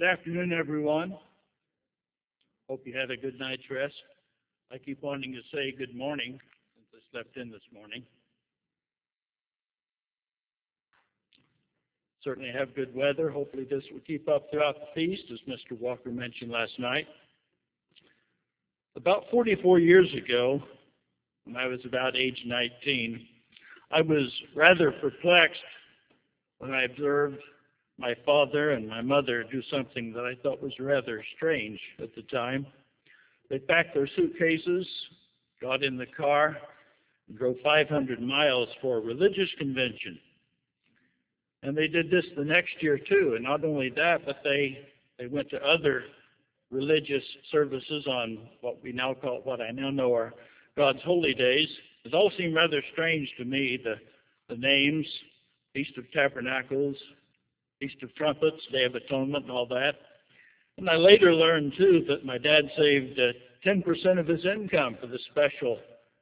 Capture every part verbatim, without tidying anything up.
Good afternoon, everyone. Hope you had a good night's rest. I keep wanting to say good morning since I slept in this morning. Certainly have good weather. Hopefully this will keep up throughout the feast, as Mister Walker mentioned last night. About forty-four years ago, when I was about age nineteen, I was rather perplexed when I observed my father and my mother do something that I thought was rather strange at the time. They packed their suitcases, got in the car, and drove five hundred miles for a religious convention. And they did this the next year too. And not only that, but they, they went to other religious services on what we now call, what I now know are God's holy days. It all seemed rather strange to me, the, the names, Feast of Tabernacles, Feast of Trumpets, Day of Atonement, and all that. And I later learned, too, that my dad saved uh, ten percent of his income for the special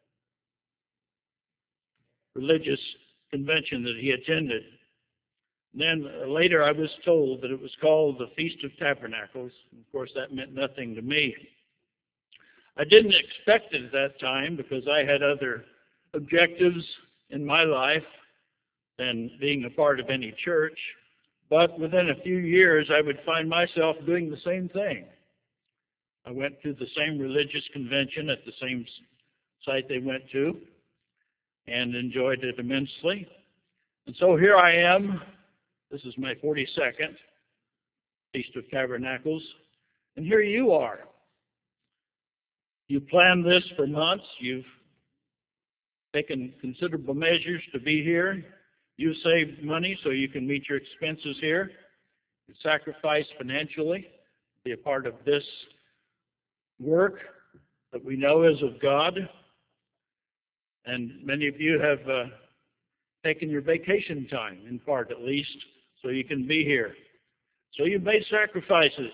religious convention that he attended. And then uh, later I was told that it was called the Feast of Tabernacles. Of course, that meant nothing to me. I didn't expect it at that time because I had other objectives in my life than being a part of any church. But within a few years, I would find myself doing the same thing. I went to the same religious convention at the same site they went to and enjoyed it immensely. And so here I am. This is my forty-second Feast of Tabernacles. And here you are. You planned this for months. You've taken considerable measures to be here. You saved money so you can meet your expenses here. You sacrificed financially to be a part of this work that we know is of God. And many of you have uh, taken your vacation time, in part at least, so you can be here. So you've made sacrifices.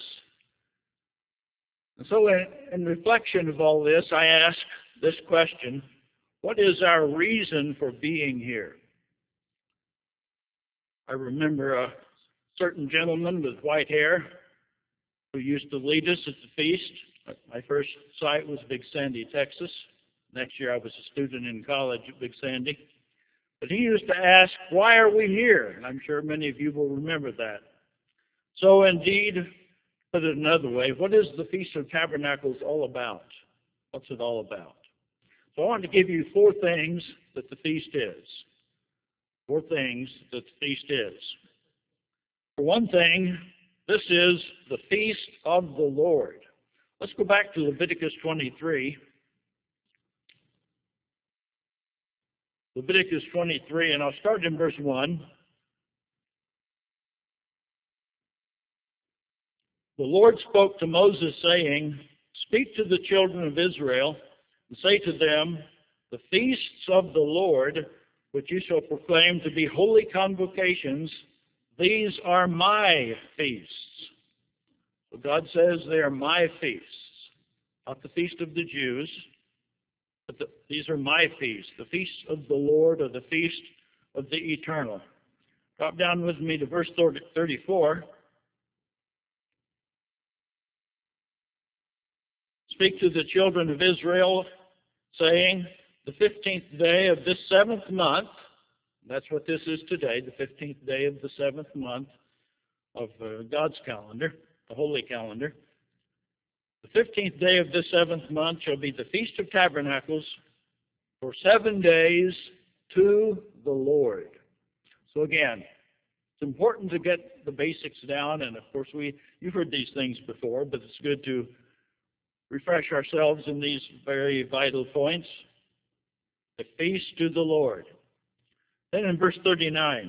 And so in, in reflection of all this, I ask this question: what is our reason for being here? I remember a certain gentleman with white hair who used to lead us at the feast. My first site was Big Sandy, Texas. Next year I was a student in college at Big Sandy. But he used to ask, why are we here? And I'm sure many of you will remember that. So indeed, put it another way, what is the Feast of Tabernacles all about? What's it all about? So I want to give you four things that the feast is. Four things that the feast is. For one thing, this is the feast of the Lord. Let's go back to Leviticus twenty-three. Leviticus twenty-three, and I'll start in verse one. The Lord spoke to Moses, saying, "Speak to the children of Israel, and say to them, the feasts of the Lord, which you shall proclaim to be holy convocations, these are my feasts." So God says they are my feasts, not the feast of the Jews, but the, these are my feasts, the feasts of the Lord, or the feast of the eternal. Drop down with me to verse thirty-four. Speak to the children of Israel, saying, the fifteenth day of this seventh month, that's what this is today, the fifteenth day of the seventh month of uh, God's calendar, the holy calendar. The fifteenth day of this seventh month shall be the Feast of Tabernacles for seven days to the Lord. So again, it's important to get the basics down, and of course we you've heard these things before, but it's good to refresh ourselves in these very vital points. The feast to the Lord. Then in verse thirty-nine,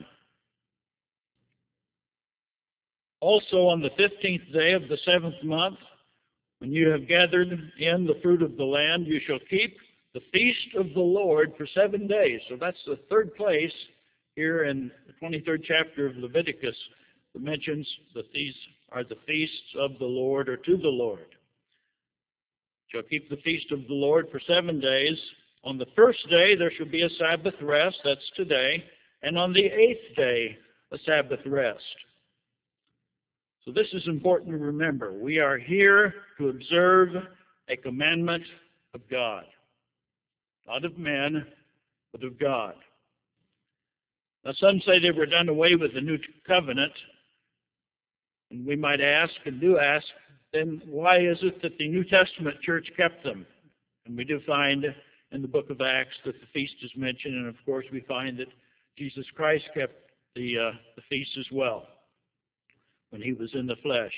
also on the fifteenth day of the seventh month, when you have gathered in the fruit of the land, you shall keep the feast of the Lord for seven days. So that's the third place here in the twenty-third chapter of Leviticus that mentions that these are the feasts of the Lord, or to the Lord. Shall keep the feast of the Lord for seven days. On the first day there shall be a Sabbath rest, that's today, and on the eighth day a Sabbath rest. So this is important to remember. We are here to observe a commandment of God. Not of men, but of God. Now some say they were done away with the New Covenant. And we might ask, and do ask, then why is it that the New Testament church kept them? And we do find in the book of Acts that the feast is mentioned, and of course we find that Jesus Christ kept the, uh, the feast as well when he was in the flesh.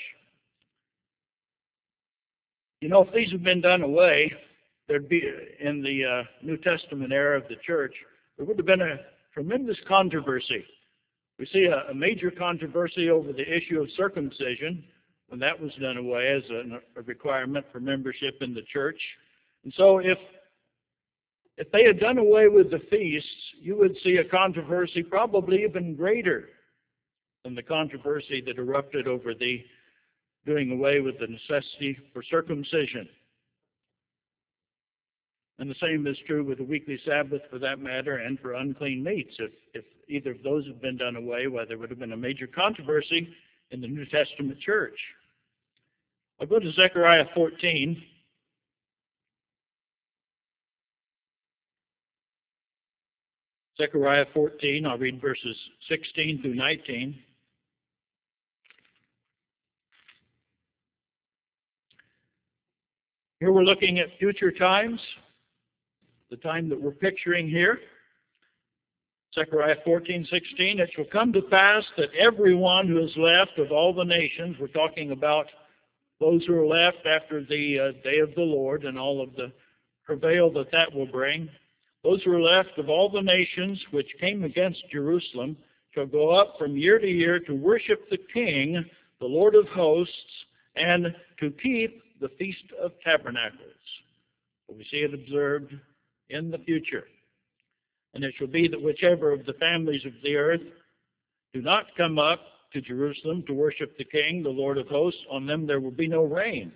You know, if these have been done away, there'd be, in the uh, New Testament era of the church, there would have been a tremendous controversy. We see a, a major controversy over the issue of circumcision when that was done away as a, a requirement for membership in the church. And so if if they had done away with the feasts, you would see a controversy probably even greater than the controversy that erupted over the doing away with the necessity for circumcision. And the same is true with the weekly Sabbath for that matter, and for unclean meats. If, if either of those had been done away, well, there would have been a major controversy in the New Testament church. I'll go to Zechariah fourteen. Zechariah fourteen, I'll read verses sixteen through nineteen. Here we're looking at future times, the time that we're picturing here. Zechariah fourteen, sixteen, it shall come to pass that everyone who is left of all the nations, we're talking about those who are left after the uh, day of the Lord and all of the travail that that will bring, those who are left of all the nations which came against Jerusalem shall go up from year to year to worship the King, the Lord of hosts, and to keep the Feast of Tabernacles. So we see it observed in the future. And it shall be that whichever of the families of the earth do not come up to Jerusalem to worship the King, the Lord of hosts, on them there will be no rain.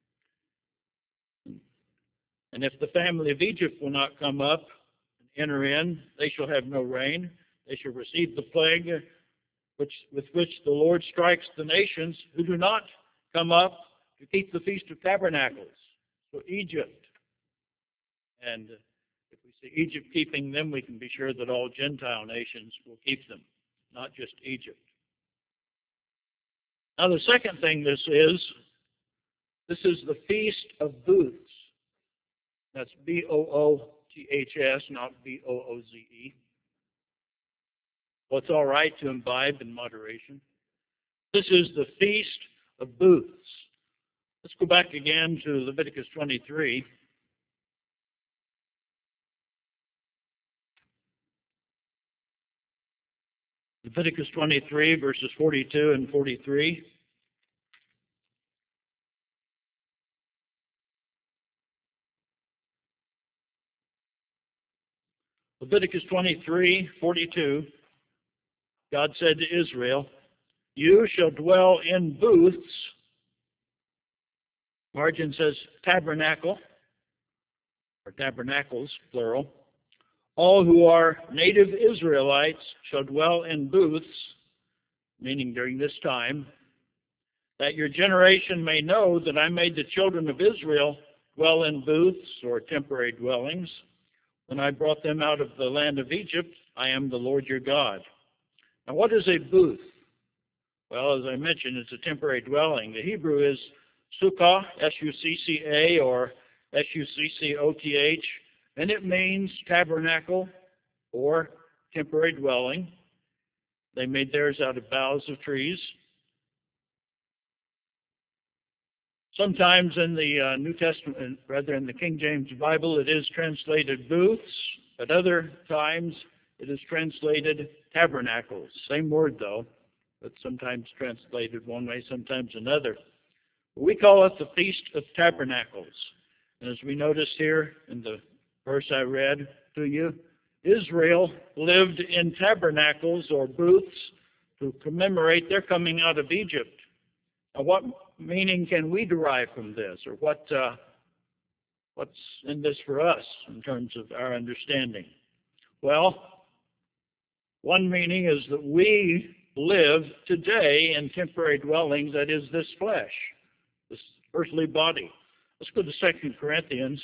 And if the family of Egypt will not come up and enter in, they shall have no rain. They shall receive the plague which, with which the Lord strikes the nations who do not come up to keep the Feast of Tabernacles. So Egypt. And if we see Egypt keeping them, we can be sure that all Gentile nations will keep them, not just Egypt. Now the second thing this is, this is the Feast of Booths. That's B O O T H S, not B O O Z E. Well, it's all right to imbibe in moderation. This is the Feast of Booths. Let's go back again to Leviticus twenty-three. Leviticus twenty-three, verses forty-two and forty-three. Leviticus twenty-three, forty-two, God said to Israel, "You shall dwell in booths," margin says tabernacle, or tabernacles, plural. "All who are native Israelites shall dwell in booths," meaning during this time, "that your generation may know that I made the children of Israel dwell in booths," or temporary dwellings, "when I brought them out of the land of Egypt. I am the Lord your God." Now, what is a booth? Well, as I mentioned, it's a temporary dwelling. The Hebrew is sukkah, S U C C A, or S U C C O T H, and it means tabernacle or temporary dwelling. They made theirs out of boughs of trees. Sometimes in the uh, New Testament, rather in the King James Bible, it is translated booths. At other times, it is translated tabernacles. Same word, though, but sometimes translated one way, sometimes another. We call it the Feast of Tabernacles. And as we notice here in the verse I read to you, Israel lived in tabernacles or booths to commemorate their coming out of Egypt. Now, what meaning can we derive from this, or what uh, what's in this for us in terms of our understanding? Well, one meaning is that we live today in temporary dwellings, that is, this flesh, this earthly body. Let's go to Second Corinthians.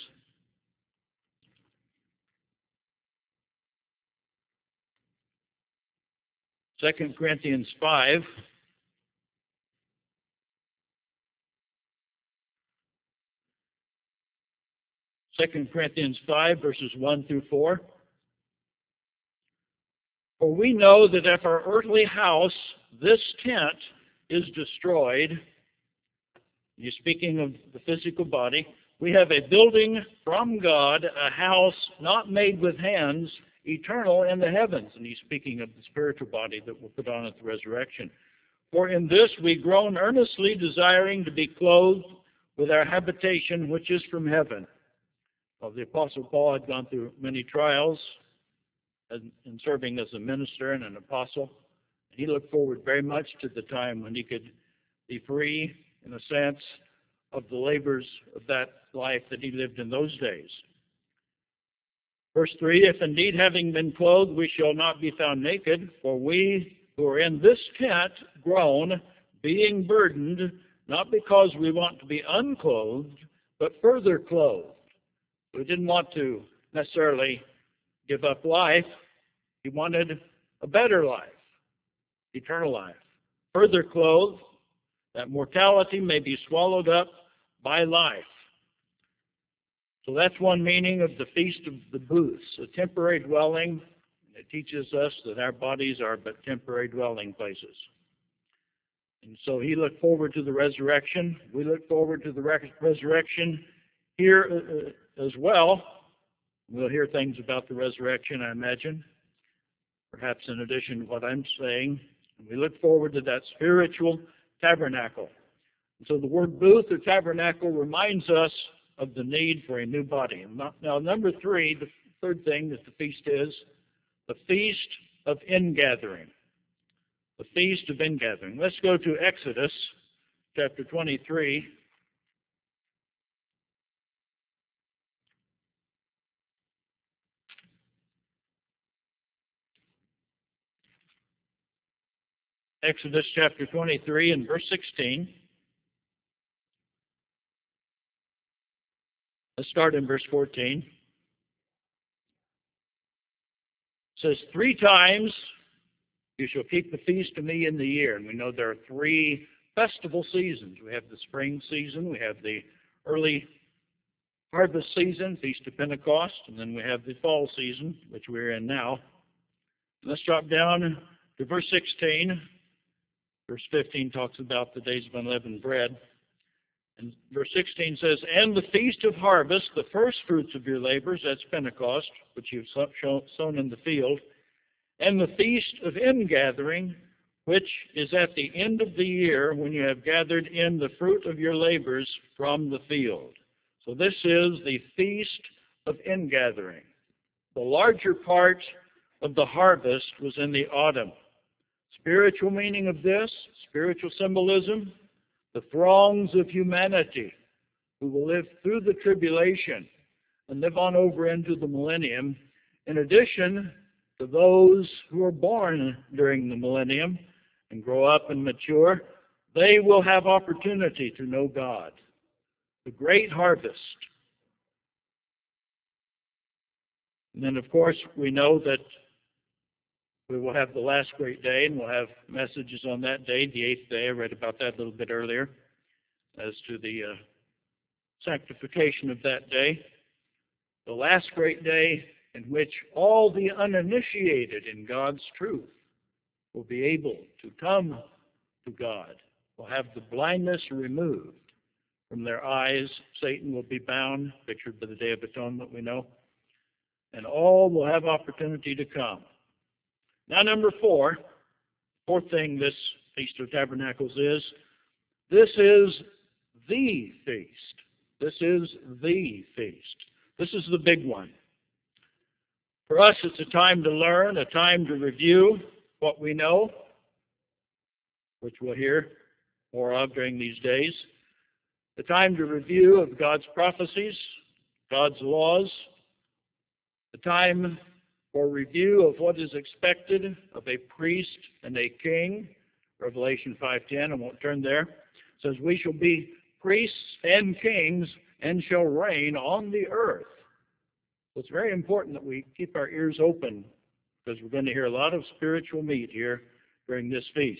Second Corinthians five. Second Corinthians five, verses one through four. For we know that if our earthly house, this tent, is destroyed, you're speaking of the physical body, we have a building from God, a house not made with hands, eternal in the heavens. And he's speaking of the spiritual body that we'll put on at the resurrection. For in this we groan earnestly, desiring to be clothed with our habitation which is from heaven. Well, the Apostle Paul had gone through many trials in serving as a minister and an apostle. And he looked forward very much to the time when he could be free, in a sense, of the labors of that life that he lived in those days. Verse three, if indeed having been clothed we shall not be found naked, for we who are in this tent groan, being burdened, not because we want to be unclothed, but further clothed. We didn't want to necessarily give up life. He wanted a better life, eternal life. Further clothed, that mortality may be swallowed up by life. So that's one meaning of the Feast of the Booths, a temporary dwelling. It teaches us that our bodies are but temporary dwelling places. And so he looked forward to the resurrection. We look forward to the resurrection here uh, as well. We'll hear things about the resurrection, I imagine, perhaps in addition to what I'm saying. We look forward to that spiritual tabernacle. And so the word booth or tabernacle reminds us of the need for a new body. Now, number three, the third thing that the feast is, the Feast of Ingathering. The Feast of Ingathering. Let's go to Exodus chapter twenty-three. Exodus chapter twenty-three and verse sixteen. Let's start in verse fourteen. It says, three times you shall keep the feast of me in the year. And we know there are three festival seasons. We have the spring season, we have the early harvest season, Feast of Pentecost, and then we have the fall season, which we're in now. Let's drop down to verse sixteen. Verse fifteen talks about the days of unleavened bread. And verse sixteen says, and the feast of harvest, the first fruits of your labors, that's Pentecost, which you've sown in the field, and the feast of ingathering, which is at the end of the year when you have gathered in the fruit of your labors from the field. So this is the feast of ingathering. The larger part of the harvest was in the autumn. Spiritual meaning of this, spiritual symbolism, the throngs of humanity who will live through the tribulation and live on over into the millennium, in addition to those who are born during the millennium and grow up and mature, they will have opportunity to know God. The great harvest. And then, of course, we know that we will have the last great day, and we'll have messages on that day, the eighth day. I read about that a little bit earlier, as to the uh, sanctification of that day. The last great day in which all the uninitiated in God's truth will be able to come to God, will have the blindness removed from their eyes. Satan will be bound, pictured by the Day of Atonement, we know, and all will have opportunity to come. Now, number four, fourth thing this Feast of Tabernacles is, this is the feast. This is the feast. This is the big one. For us, it's a time to learn, a time to review what we know, which we'll hear more of during these days. A time to review of God's prophecies, God's laws, a time for a review of what is expected of a priest and a king. Revelation five ten, I won't turn there. It says, we shall be priests and kings and shall reign on the earth. So it's very important that we keep our ears open, because we're going to hear a lot of spiritual meat here during this feast.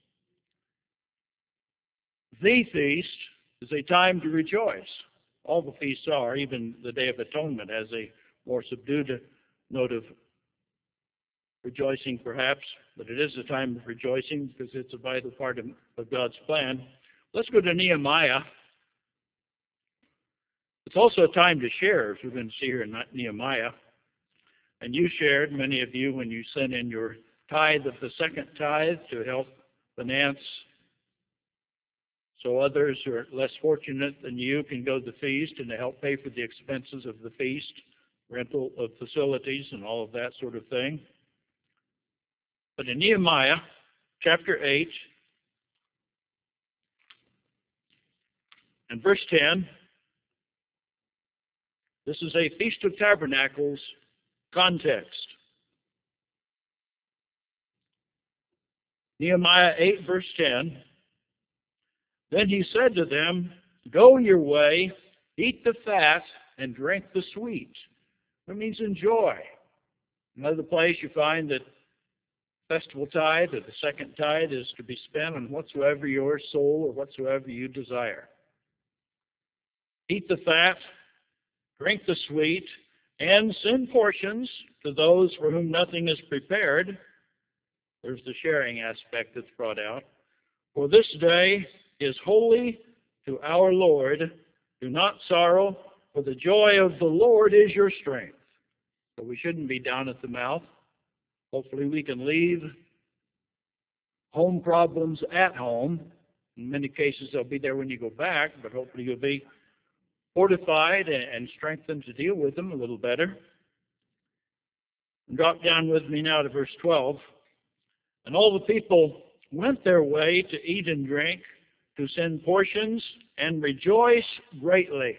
The feast is a time to rejoice. All the feasts are, even the Day of Atonement has a more subdued note of rejoicing perhaps, but it is a time of rejoicing because it's a vital part of, of God's plan. Let's go to Nehemiah. It's also a time to share, as we're going to see here in Nehemiah. And you shared, many of you, when you sent in your tithe of the second tithe to help finance so others who are less fortunate than you can go to the feast and to help pay for the expenses of the feast, rental of facilities and all of that sort of thing. But in Nehemiah chapter eight and verse ten, this is a Feast of Tabernacles context. Nehemiah eight verse ten, then he said to them, go your way, eat the fat, and drink the sweet. That means enjoy. Another place you find that festival tithe or the second tithe is to be spent on whatsoever your soul or whatsoever you desire. Eat the fat, drink the sweet, and send portions to those for whom nothing is prepared. There's the sharing aspect that's brought out. For this day is holy to our Lord. Do not sorrow, for the joy of the Lord is your strength. So we shouldn't be down at the mouth. Hopefully we can leave home problems at home. In many cases they'll be there when you go back, but hopefully you'll be fortified and strengthened to deal with them a little better. And drop down with me now to verse twelve. And all the people went their way to eat and drink, to send portions, and rejoice greatly.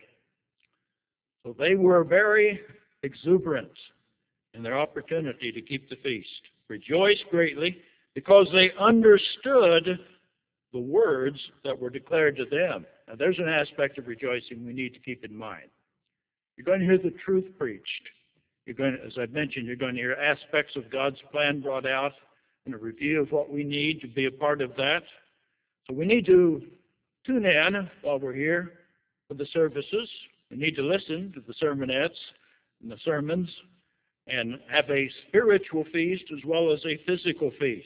So they were very exuberant in their opportunity to keep the feast. Rejoice greatly because they understood the words that were declared to them. Now there's an aspect of rejoicing we need to keep in mind. You're going to hear the truth preached. You're going to, as I mentioned, you're going to hear aspects of God's plan brought out and a review of what we need to be a part of that. So we need to tune in while we're here for the services. We need to listen to the sermonettes and the sermons and have a spiritual feast as well as a physical feast.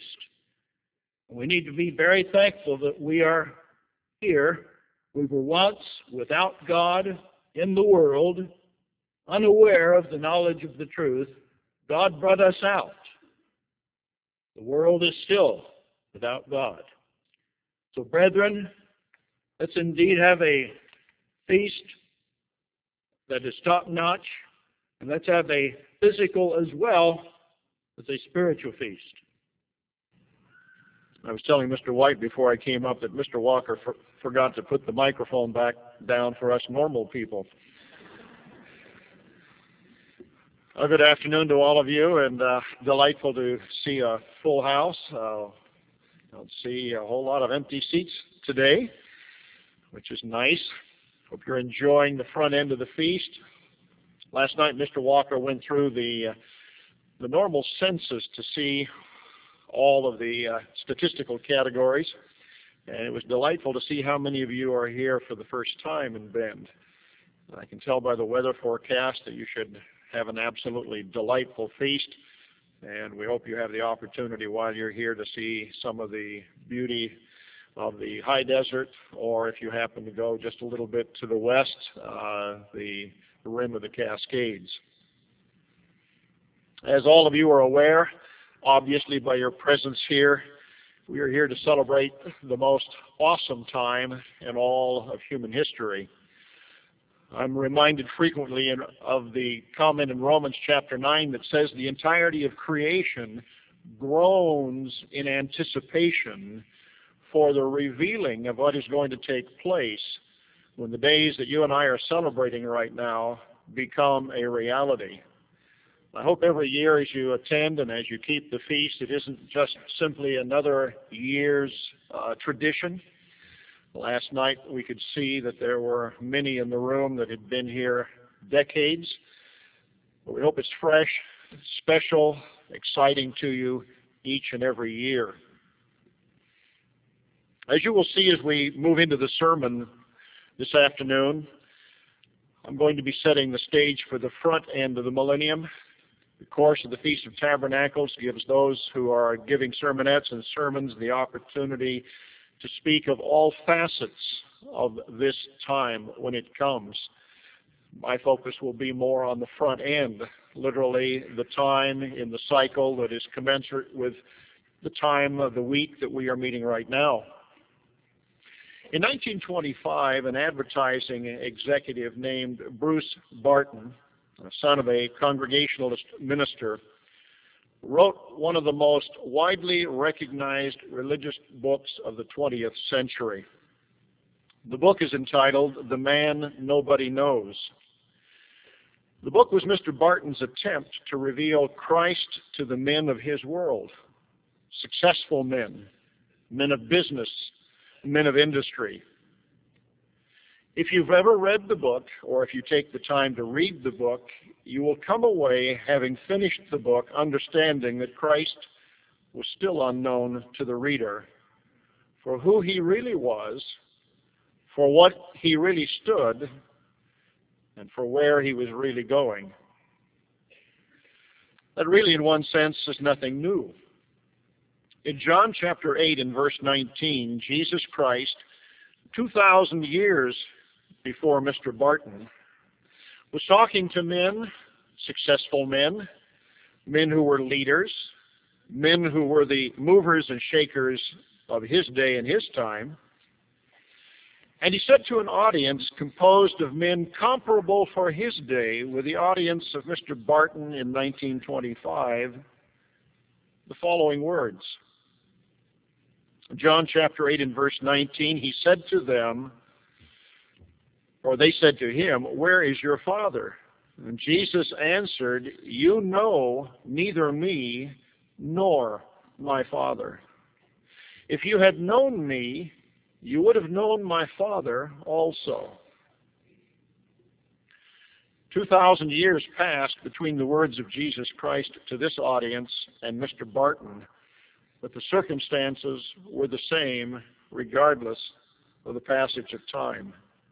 We need to be very thankful that we are here. We were once without God in the world, unaware of the knowledge of the truth. God brought us out. The world is still without God. So, brethren, let's indeed have a feast that is top-notch, and let's have a physical as well as a spiritual feast. I was telling Mister White before I came up that Mister Walker for, forgot to put the microphone back down for us normal people. Uh, good afternoon to all of you, and uh, delightful to see a full house. Uh, I don't see a whole lot of empty seats today, which is nice. Hope you're enjoying the front end of the feast. Last night, Mister Walker went through the uh, the normal census to see all of the uh, statistical categories, and it was delightful to see how many of you are here for the first time in Bend. I can tell by the weather forecast that you should have an absolutely delightful feast, and we hope you have the opportunity while you're here to see some of the beauty of the high desert, or if you happen to go just a little bit to the west, uh, the rim of the Cascades. As all of you are aware, obviously by your presence here, we are here to celebrate the most awesome time in all of human history. I'm reminded frequently in, of the comment in Romans chapter nine that says the entirety of creation groans in anticipation for the revealing of what is going to take place when the days that you and I are celebrating right now become a reality. I hope every year as you attend and as you keep the feast, it isn't just simply another year's uh, tradition. Last night we could see that there were many in the room that had been here decades. But we hope it's fresh, special, exciting to you each and every year. As you will see as we move into the sermon this afternoon, I'm going to be setting the stage for the front end of the millennium. The course of the Feast of Tabernacles gives those who are giving sermonettes and sermons the opportunity to speak of all facets of this time when it comes. My focus will be more on the front end, literally the time in the cycle that is commensurate with the time of the week that we are meeting right now. In nineteen twenty-five, an advertising executive named Bruce Barton, son of a Congregationalist minister, wrote one of the most widely recognized religious books of the twentieth century. The book is entitled The Man Nobody Knows. The book was Mister Barton's attempt to reveal Christ to the men of his world, successful men, men of business, men of industry. If you've ever read the book, or if you take the time to read the book, you will come away having finished the book understanding that Christ was still unknown to the reader for who he really was, for what he really stood, and for where he was really going. That really, in one sense, is nothing new. In John chapter eight and verse nineteen, Jesus Christ, two thousand years before Mister Barton, was talking to men, successful men, men who were leaders, men who were the movers and shakers of his day and his time. And he said to an audience composed of men comparable for his day with the audience of Mister Barton in nineteen twenty-five, the following words. John chapter eight and verse nineteen, he said to them, or they said to him, "Where is your Father?" And Jesus answered, "You know neither me nor my Father. If you had known me, you would have known my Father also." Two thousand years passed between the words of Jesus Christ to this audience and Mister Barton, but the circumstances were the same regardless of the passage of time.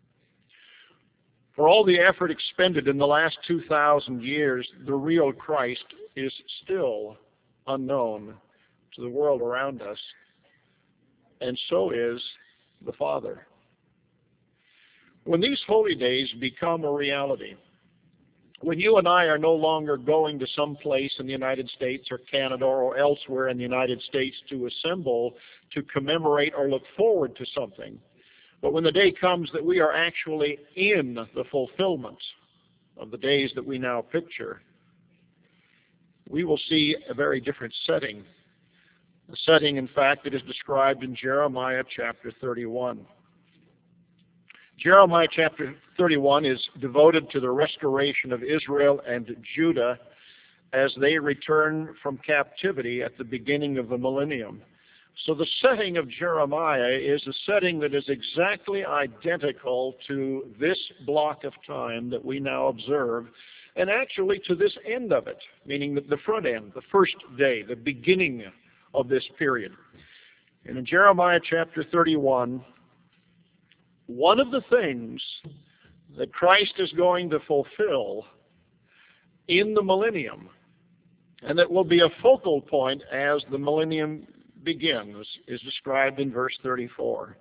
For all the effort expended in the last two thousand years, the real Christ is still unknown to the world around us, and so is the Father. When these holy days become a reality, when you and I are no longer going to some place in the United States or Canada or elsewhere in the United States to assemble, to commemorate or look forward to something, but when the day comes that we are actually in the fulfillment of the days that we now picture, we will see a very different setting. A setting, in fact, that is described in Jeremiah chapter thirty-one. Jeremiah chapter thirty-one is devoted to the restoration of Israel and Judah as they return from captivity at the beginning of the millennium. So the setting of Jeremiah is a setting that is exactly identical to this block of time that we now observe, and actually to this end of it, meaning the front end, the first day, the beginning of this period. And in Jeremiah chapter thirty-one, one of the things that Christ is going to fulfill in the millennium, and that will be a focal point as the millennium begins, is described in verse thirty-four.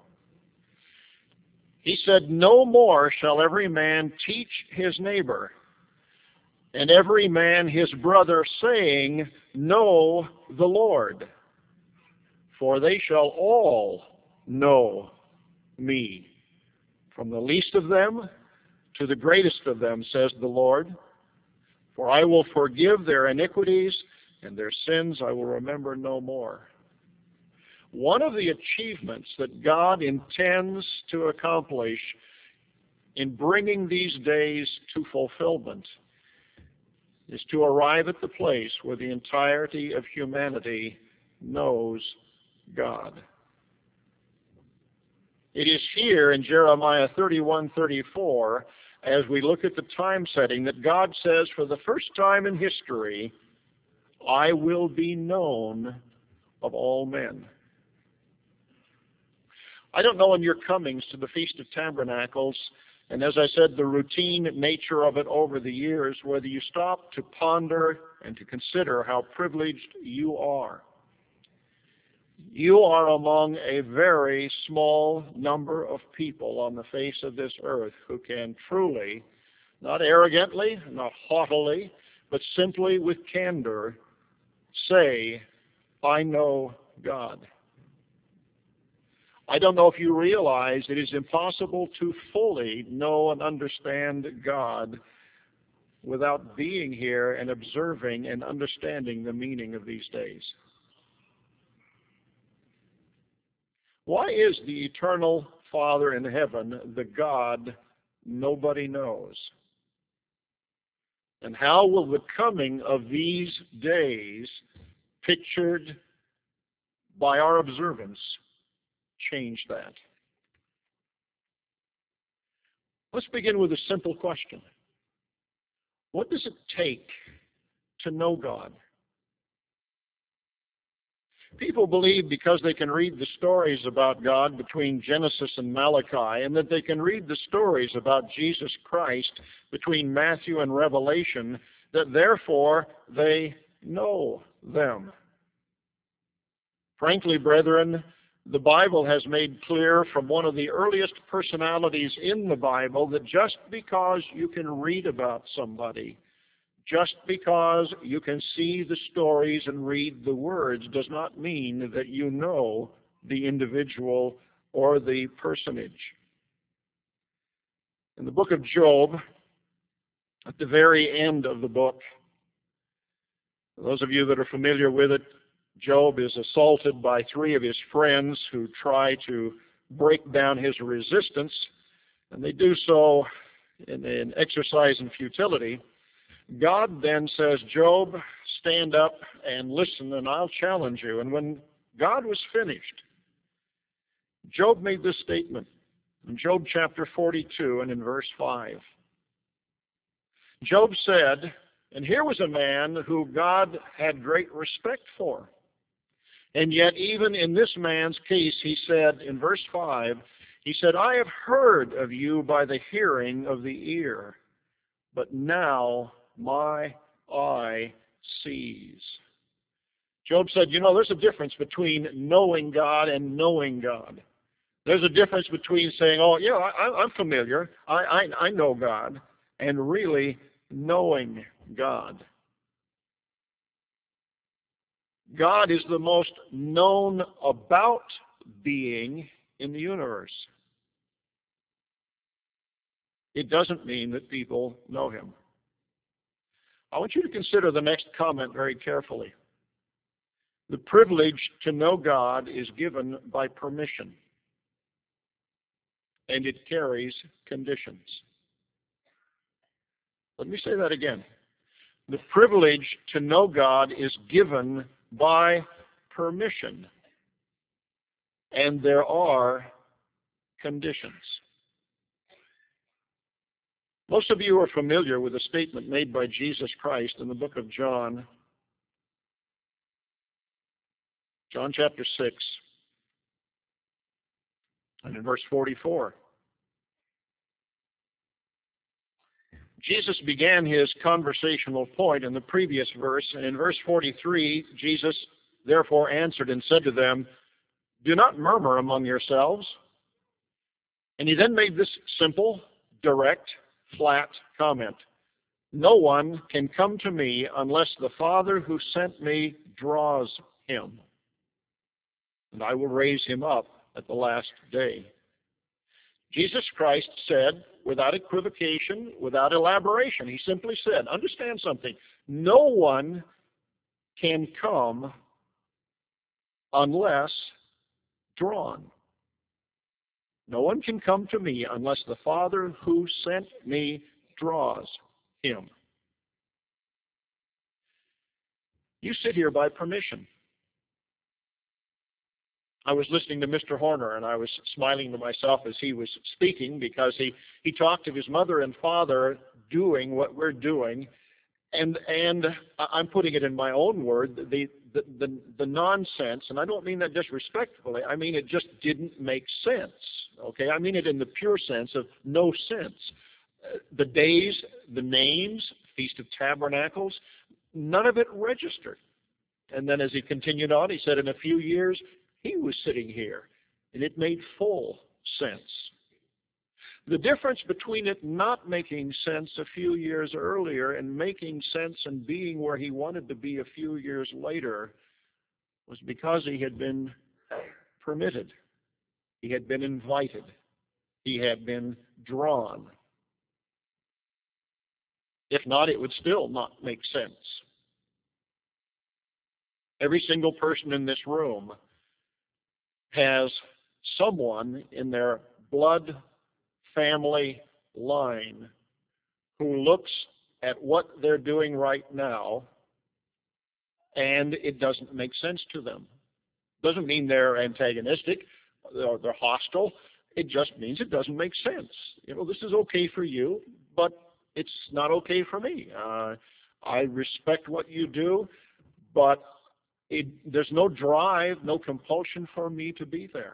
He said, "No more shall every man teach his neighbor, and every man his brother, saying, Know the Lord, for they shall all know me, from the least of them to the greatest of them, says the Lord. For I will forgive their iniquities, and their sins I will remember no more." One of the achievements that God intends to accomplish in bringing these days to fulfillment is to arrive at the place where the entirety of humanity knows God. It is here in Jeremiah thirty-one thirty-four, as we look at the time setting, that God says, for the first time in history, I will be known of all men. I don't know when your comings to the Feast of Tabernacles, and as I said, the routine nature of it over the years, whether you stop to ponder and to consider how privileged you are. You are among a very small number of people on the face of this earth who can truly, not arrogantly, not haughtily, but simply with candor, say, I know God. I don't know if you realize it is impossible to fully know and understand God without being here and observing and understanding the meaning of these days. Why is the eternal Father in heaven the God nobody knows? And how will the coming of these days, pictured by our observance, change that? Let's begin with a simple question. What does it take to know God? People believe because they can read the stories about God between Genesis and Malachi, and that they can read the stories about Jesus Christ between Matthew and Revelation, that therefore they know them. Frankly, brethren, the Bible has made clear from one of the earliest personalities in the Bible that just because you can read about somebody, just because you can see the stories and read the words, does not mean that you know the individual or the personage. In the book of Job, at the very end of the book, those of you that are familiar with it, Job is assaulted by three of his friends who try to break down his resistance, and they do so in an exercise in futility. God then says, Job, stand up and listen, and I'll challenge you. And when God was finished, Job made this statement in Job chapter forty-two and in verse five. Job said, and here was a man who God had great respect for. And yet even in this man's case, he said in verse five, he said, I have heard of you by the hearing of the ear, but now my eye sees. Job said, you know, there's a difference between knowing God and knowing God. There's a difference between saying, oh, yeah, I, I'm familiar, I, I, I know God, and really knowing God. God is the most known about being in the universe. It doesn't mean that people know him. I want you to consider the next comment very carefully. The privilege to know God is given by permission, and it carries conditions. Let me say that again. The privilege to know God is given by permission, and there are conditions. Most of you are familiar with a statement made by Jesus Christ in the book of John, John chapter six, and in verse forty-four. Jesus began his conversational point in the previous verse, and in verse forty-three, Jesus therefore answered and said to them, do not murmur among yourselves. And he then made this simple, direct, flat comment. No one can come to me unless the Father who sent me draws him, and I will raise him up at the last day. Jesus Christ said, without equivocation, without elaboration, he simply said, understand something, no one can come unless drawn. No one can come to me unless the Father who sent me draws him. You sit here by permission. I was listening to Mister Horner, and I was smiling to myself as he was speaking, because he, he talked of his mother and father doing what we're doing, and and I'm putting it in my own word, the, the, the, the nonsense, and I don't mean that disrespectfully, I mean it just didn't make sense, okay? I mean it in the pure sense of no sense. Uh, the days, the names, Feast of Tabernacles, none of it registered. And then as he continued on, he said in a few years, he was sitting here, and it made full sense. The difference between it not making sense a few years earlier and making sense and being where he wanted to be a few years later was because he had been permitted. He had been invited. He had been drawn. If not, it would still not make sense. Every single person in this room has someone in their blood family line who looks at what they're doing right now and it doesn't make sense to them. Doesn't mean they're antagonistic or they're hostile. It just means it doesn't make sense. You know, this is okay for you, but it's not okay for me. Uh, I respect what you do, but It, there's no drive, no compulsion for me to be there.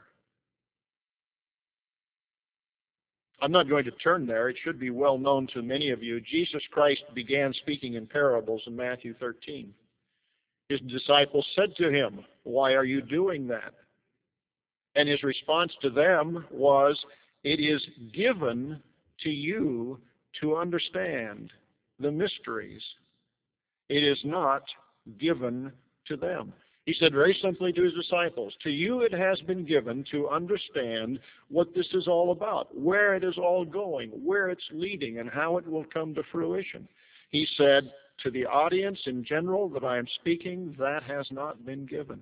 I'm not going to turn there. It should be well known to many of you. Jesus Christ began speaking in parables in Matthew thirteen. His disciples said to him, "Why are you doing that?" And his response to them was, "It is given to you to understand the mysteries. It is not given to them." He said very simply to his disciples, to you it has been given to understand what this is all about, where it is all going, where it's leading, and how it will come to fruition. He said, to the audience in general that I am speaking, that has not been given.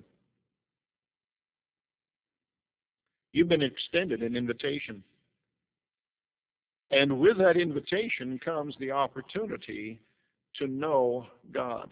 You've been extended an invitation. And with that invitation comes the opportunity to know God.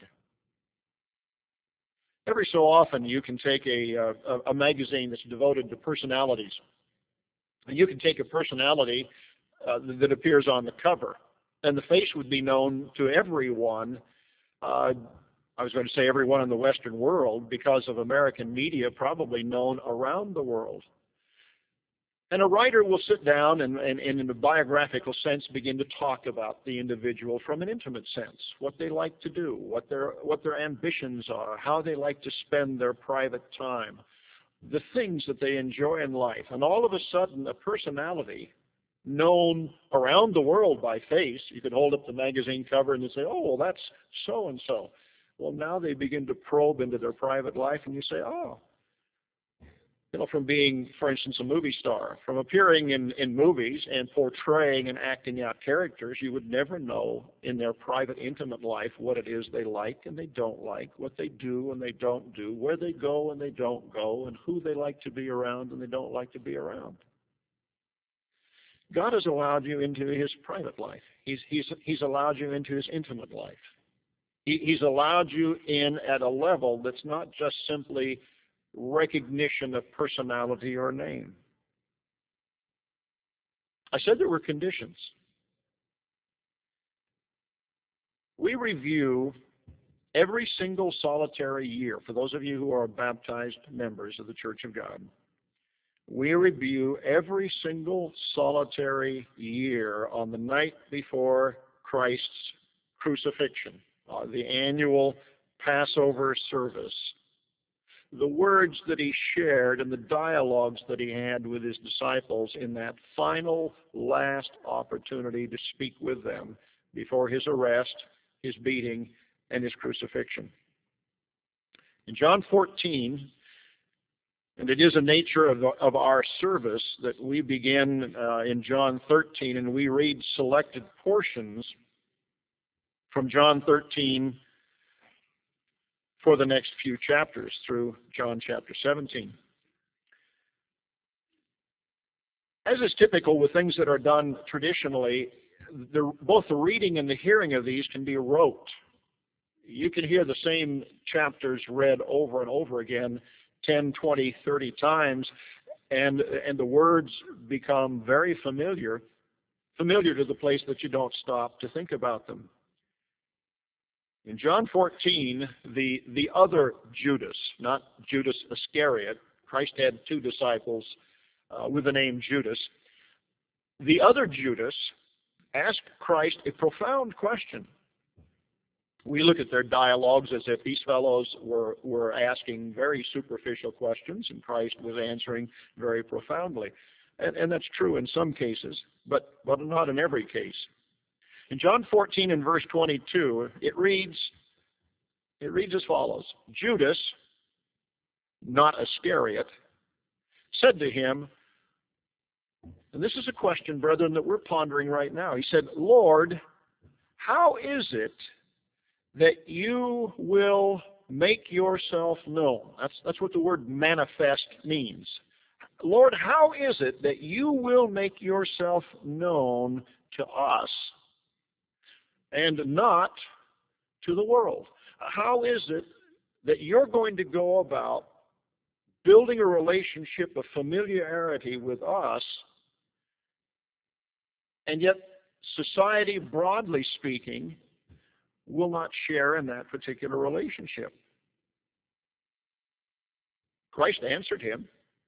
Every so often you can take a, a, a magazine that's devoted to personalities. And you can take a personality uh, that appears on the cover. And the face would be known to everyone. Uh, I was going to say everyone in the Western world, because of American media, probably known around the world. And a writer will sit down and, and, and in a biographical sense begin to talk about the individual from an intimate sense, what they like to do, what their, what their ambitions are, how they like to spend their private time, the things that they enjoy in life. And all of a sudden, a personality known around the world by face, you could hold up the magazine cover and you say, oh, well, that's so-and-so. Well, now they begin to probe into their private life and you say, oh, you know, from being, for instance, a movie star, from appearing in, in movies and portraying and acting out characters, you would never know in their private, intimate life what it is they like and they don't like, what they do and they don't do, where they go and they don't go, and who they like to be around and they don't like to be around. God has allowed you into his private life. He's, he's, he's allowed you into his intimate life. He, he's allowed you in at a level that's not just simply recognition of personality or name. I said there were conditions. We review every single solitary year, for those of you who are baptized members of the Church of God, we review every single solitary year on the night before Christ's crucifixion, uh, the annual Passover service. The words that he shared and the dialogues that he had with his disciples in that final, last opportunity to speak with them before his arrest, his beating, and his crucifixion. In John fourteen, and it is a nature of, the, of our service that we begin uh, in John thirteen, and we read selected portions from John thirteen for the next few chapters through John chapter seventeen. As is typical with things that are done traditionally, the, both the reading and the hearing of these can be rote. you can hear the same chapters read over and over again ten, twenty, thirty times, and and the words become very familiar, familiar to the place that you don't stop to think about them. In John fourteen, the, the other Judas, not Judas Iscariot, Christ had two disciples uh, with the name Judas. The other Judas asked Christ a profound question. We look at their dialogues as if these fellows were, were asking very superficial questions and Christ was answering very profoundly. And, and that's true in some cases, but, but not in every case. In John fourteen and verse twenty-two, it reads, it reads as follows. Judas, not Iscariot, said to him, and this is a question, brethren, that we're pondering right now. He said, Lord, how is it that you will make yourself known? That's, that's what the word manifest means. Lord, how is it that you will make yourself known to us and not to the world? How is it that you're going to go about building a relationship of familiarity with us, and yet society, broadly speaking, will not share in that particular relationship? Christ answered him.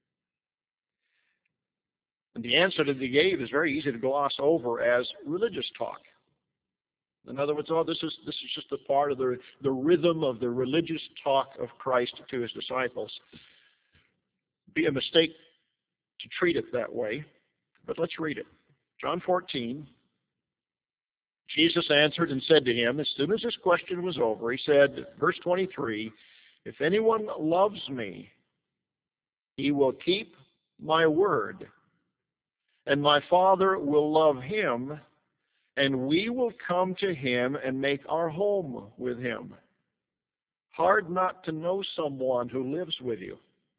And the answer that he gave is very easy to gloss over as religious talk. In other words, oh, this is this is just a part of the, the rhythm of the religious talk of Christ to his disciples. It'd be a mistake to treat it that way, but let's read it. John fourteen, Jesus answered and said to him, as soon as this question was over, he said, verse twenty-three, if anyone loves me, he will keep my word, and my Father will love him, and we will come to him and make our home with him. Hard not to know someone who lives with you.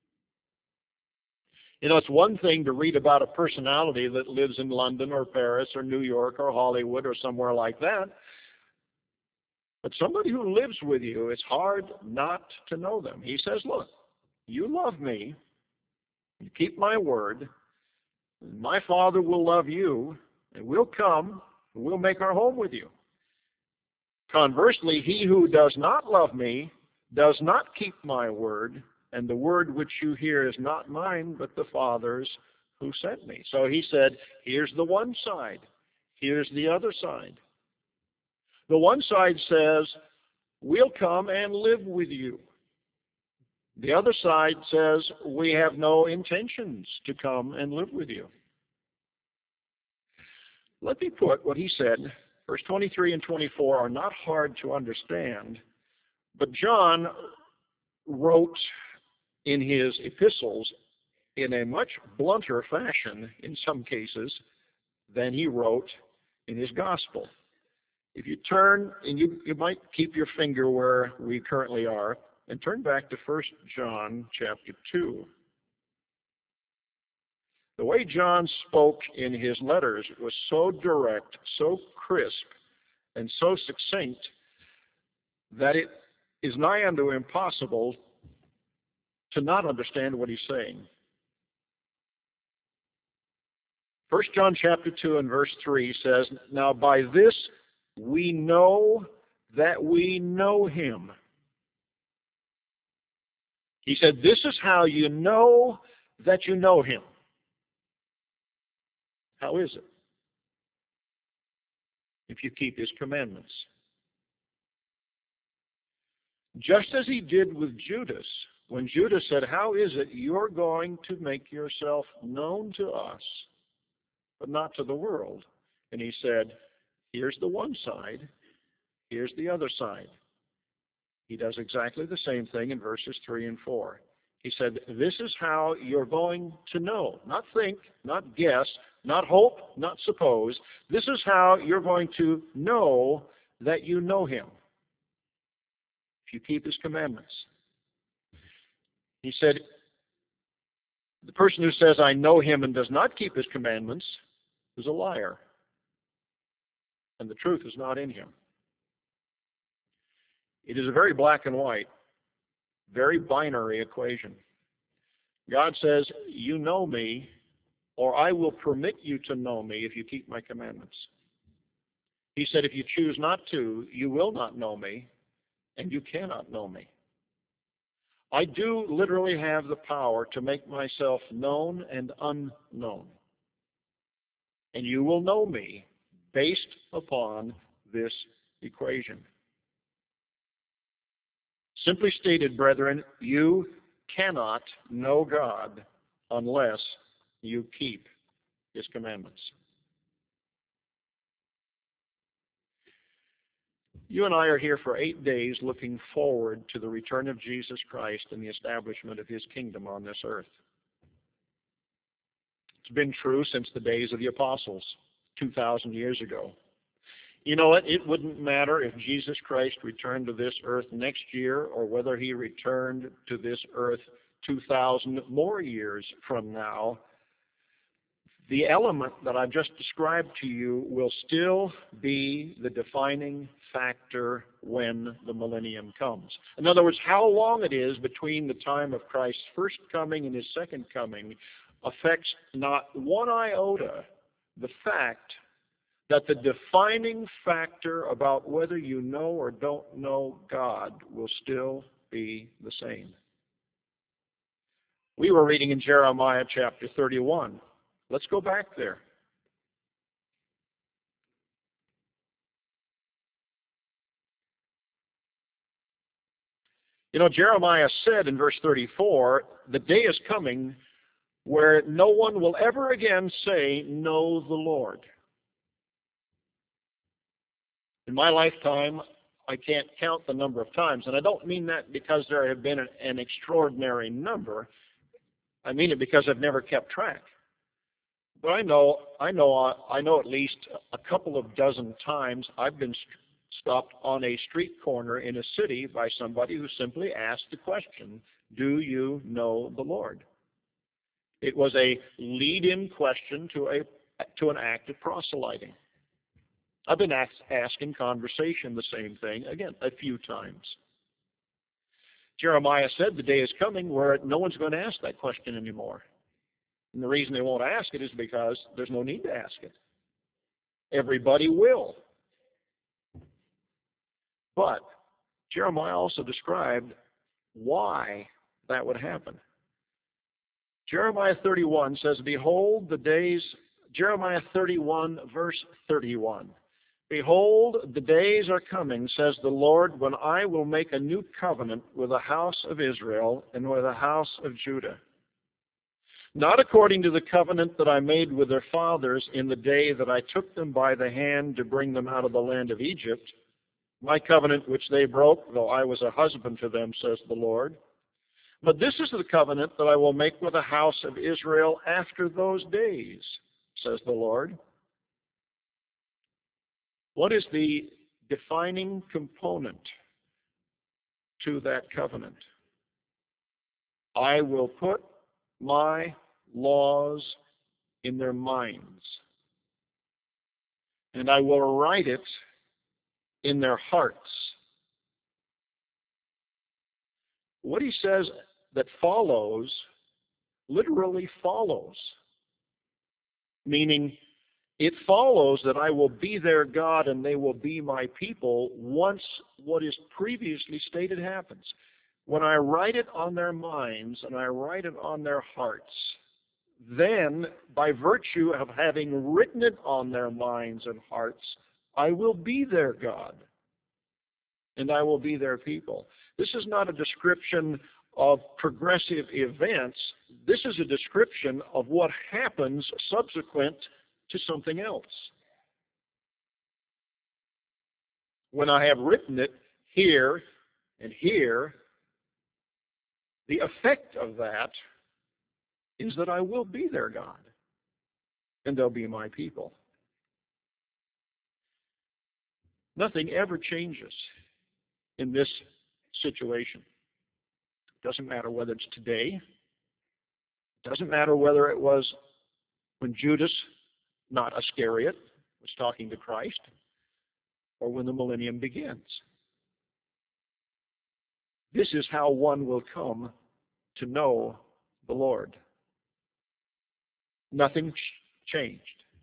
You know, it's one thing to read about a personality that lives in London or Paris or New York or Hollywood or somewhere like that. But somebody who lives with you, it's hard not to know them. He says, look, you love me, you keep my word, and my Father will love you, and we'll come, and we'll make our home with you. Conversely, he who does not love me does not keep my word, and the word which you hear is not mine, but the Father's who sent me. So he said, here's the one side. Here's the other side. The one side says, we'll come and live with you. The other side says, we have no intentions to come and live with you. Let me put what he said. Verse twenty-three and twenty-four are not hard to understand, but John wrote in his epistles in a much blunter fashion, in some cases, than he wrote in his gospel. If you turn, and you, you might keep your finger where we currently are, and turn back to First John chapter two. The way John spoke in his letters was so direct, so crisp, and so succinct that it is nigh unto impossible to not understand what he's saying. First John chapter two and verse three says, now by this we know that we know him. He said, this is how you know that you know him. How is it? If you keep his commandments. Just as he did with Judas, when Judas said, how is it you're going to make yourself known to us, but not to the world? And he said, here's the one side, here's the other side. He does exactly the same thing in verses three and four. He said, this is how you're going to know. Not think, not guess, not hope, not suppose. This is how you're going to know that you know him. If you keep his commandments. He said, the person who says, I know him and does not keep his commandments is a liar. And the truth is not in him. It is a very black and white, very binary equation. God says, you know me, or I will permit you to know me if you keep my commandments. He said, if you choose not to, you will not know me, and you cannot know me. I do literally have the power to make myself known and unknown. And you will know me based upon this equation. Simply stated, brethren, you cannot know God unless you keep His commandments. You and I are here for eight days looking forward to the return of Jesus Christ and the establishment of His kingdom on this earth. It's been true since the days of the apostles, two thousand years ago. You know what? It wouldn't matter if Jesus Christ returned to this earth next year or whether He returned to this earth two thousand more years from now. The element that I've just described to you will still be the defining factor when the millennium comes. In other words, how long it is between the time of Christ's first coming and His second coming affects not one iota the fact that the defining factor about whether you know or don't know God will still be the same. We were reading in Jeremiah chapter thirty-one. Let's go back there. You know, Jeremiah said in verse thirty-four, the day is coming where no one will ever again say, know the Lord. In my lifetime, I can't count the number of times, and I don't mean that because there have been an, an extraordinary number. I mean it because I've never kept track. But I know, I know, I know at least a couple of dozen times I've been stopped on a street corner in a city by somebody who simply asked the question, do you know the Lord? It was a lead-in question to a to an act of proselyting. I've been asked, asked in conversation the same thing, again, a few times. Jeremiah said the day is coming where no one's going to ask that question anymore. And the reason they won't ask it is because there's no need to ask it. Everybody will. But Jeremiah also described why that would happen. Jeremiah thirty-one says, behold, the days, Jeremiah thirty-one, verse thirty-one. Behold, the days are coming, says the Lord, when I will make a new covenant with the house of Israel and with the house of Judah. Not according to the covenant that I made with their fathers in the day that I took them by the hand to bring them out of the land of Egypt, my covenant which they broke, though I was a husband to them, says the Lord. But this is the covenant that I will make with the house of Israel after those days, says the Lord. What is the defining component to that covenant? I will put my laws in their minds, and I will write it in their hearts. What he says that follows literally follows, meaning it follows that I will be their God and they will be my people once what is previously stated happens. When I write it on their minds and I write it on their hearts, then by virtue of having written it on their minds and hearts, I will be their God and I will be their people. This is not a description of progressive events. This is a description of what happens subsequent to something else. When I have written it here and here, the effect of that is that I will be their God and they'll be my people. Nothing ever changes in this situation. It doesn't matter whether it's today. It doesn't matter whether it was when Judas, not Iscariot, was talking to Christ, or when the millennium begins. This is how one will come to know the Lord. Nothing ch- changed.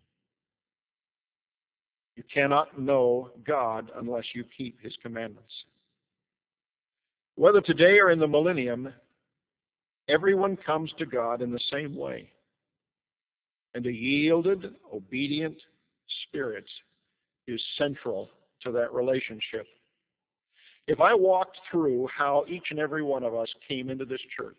You cannot know God unless you keep His commandments. Whether today or in the millennium, everyone comes to God in the same way. And a yielded, obedient spirit is central to that relationship. If I walked through how each and every one of us came into this church,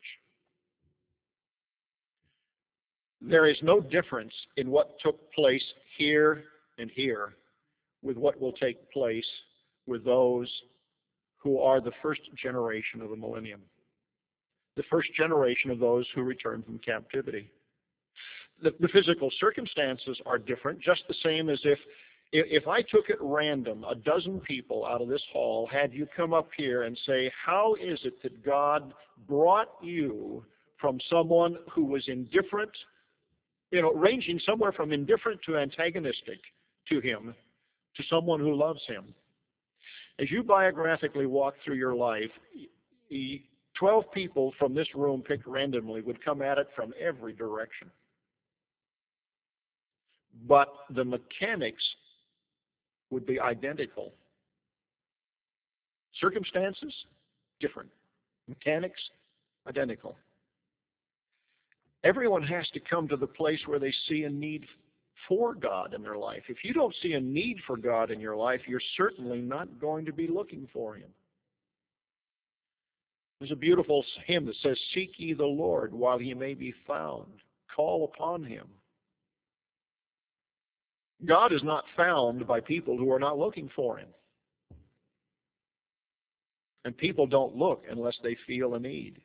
there is no difference in what took place here and here with what will take place with those who are the first generation of the millennium, the first generation of those who return from captivity. The, the physical circumstances are different, just the same as if, if I took at random a dozen people out of this hall, had you come up here and say, how is it that God brought you from someone who was indifferent, you know, ranging somewhere from indifferent to antagonistic to Him, to someone who loves Him? As you biographically walk through your life, twelve people from this room picked randomly would come at it from every direction. But the mechanics would be identical. Circumstances, different. Mechanics, identical. Everyone has to come to the place where they see a need for God in their life. If you don't see a need for God in your life, you're certainly not going to be looking for Him. There's a beautiful hymn that says, seek ye the Lord while He may be found. Call upon Him. God is not found by people who are not looking for Him. And people don't look unless they feel a need.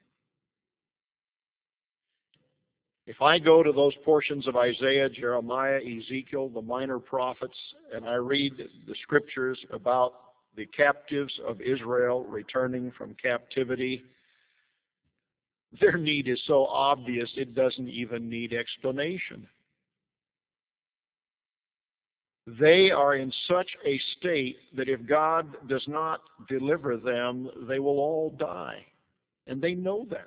If I go to those portions of Isaiah, Jeremiah, Ezekiel, the minor prophets, and I read the scriptures about the captives of Israel returning from captivity, their need is so obvious it doesn't even need explanation. They are in such a state that if God does not deliver them, they will all die. And they know that.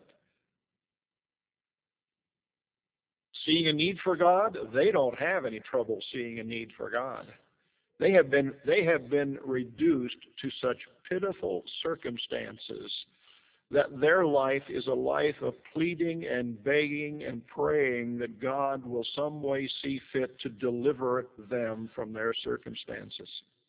Seeing a need for God, they don't have any trouble seeing a need for God. They have been, they have been reduced to such pitiful circumstances that their life is a life of pleading and begging and praying that God will some way see fit to deliver them from their circumstances.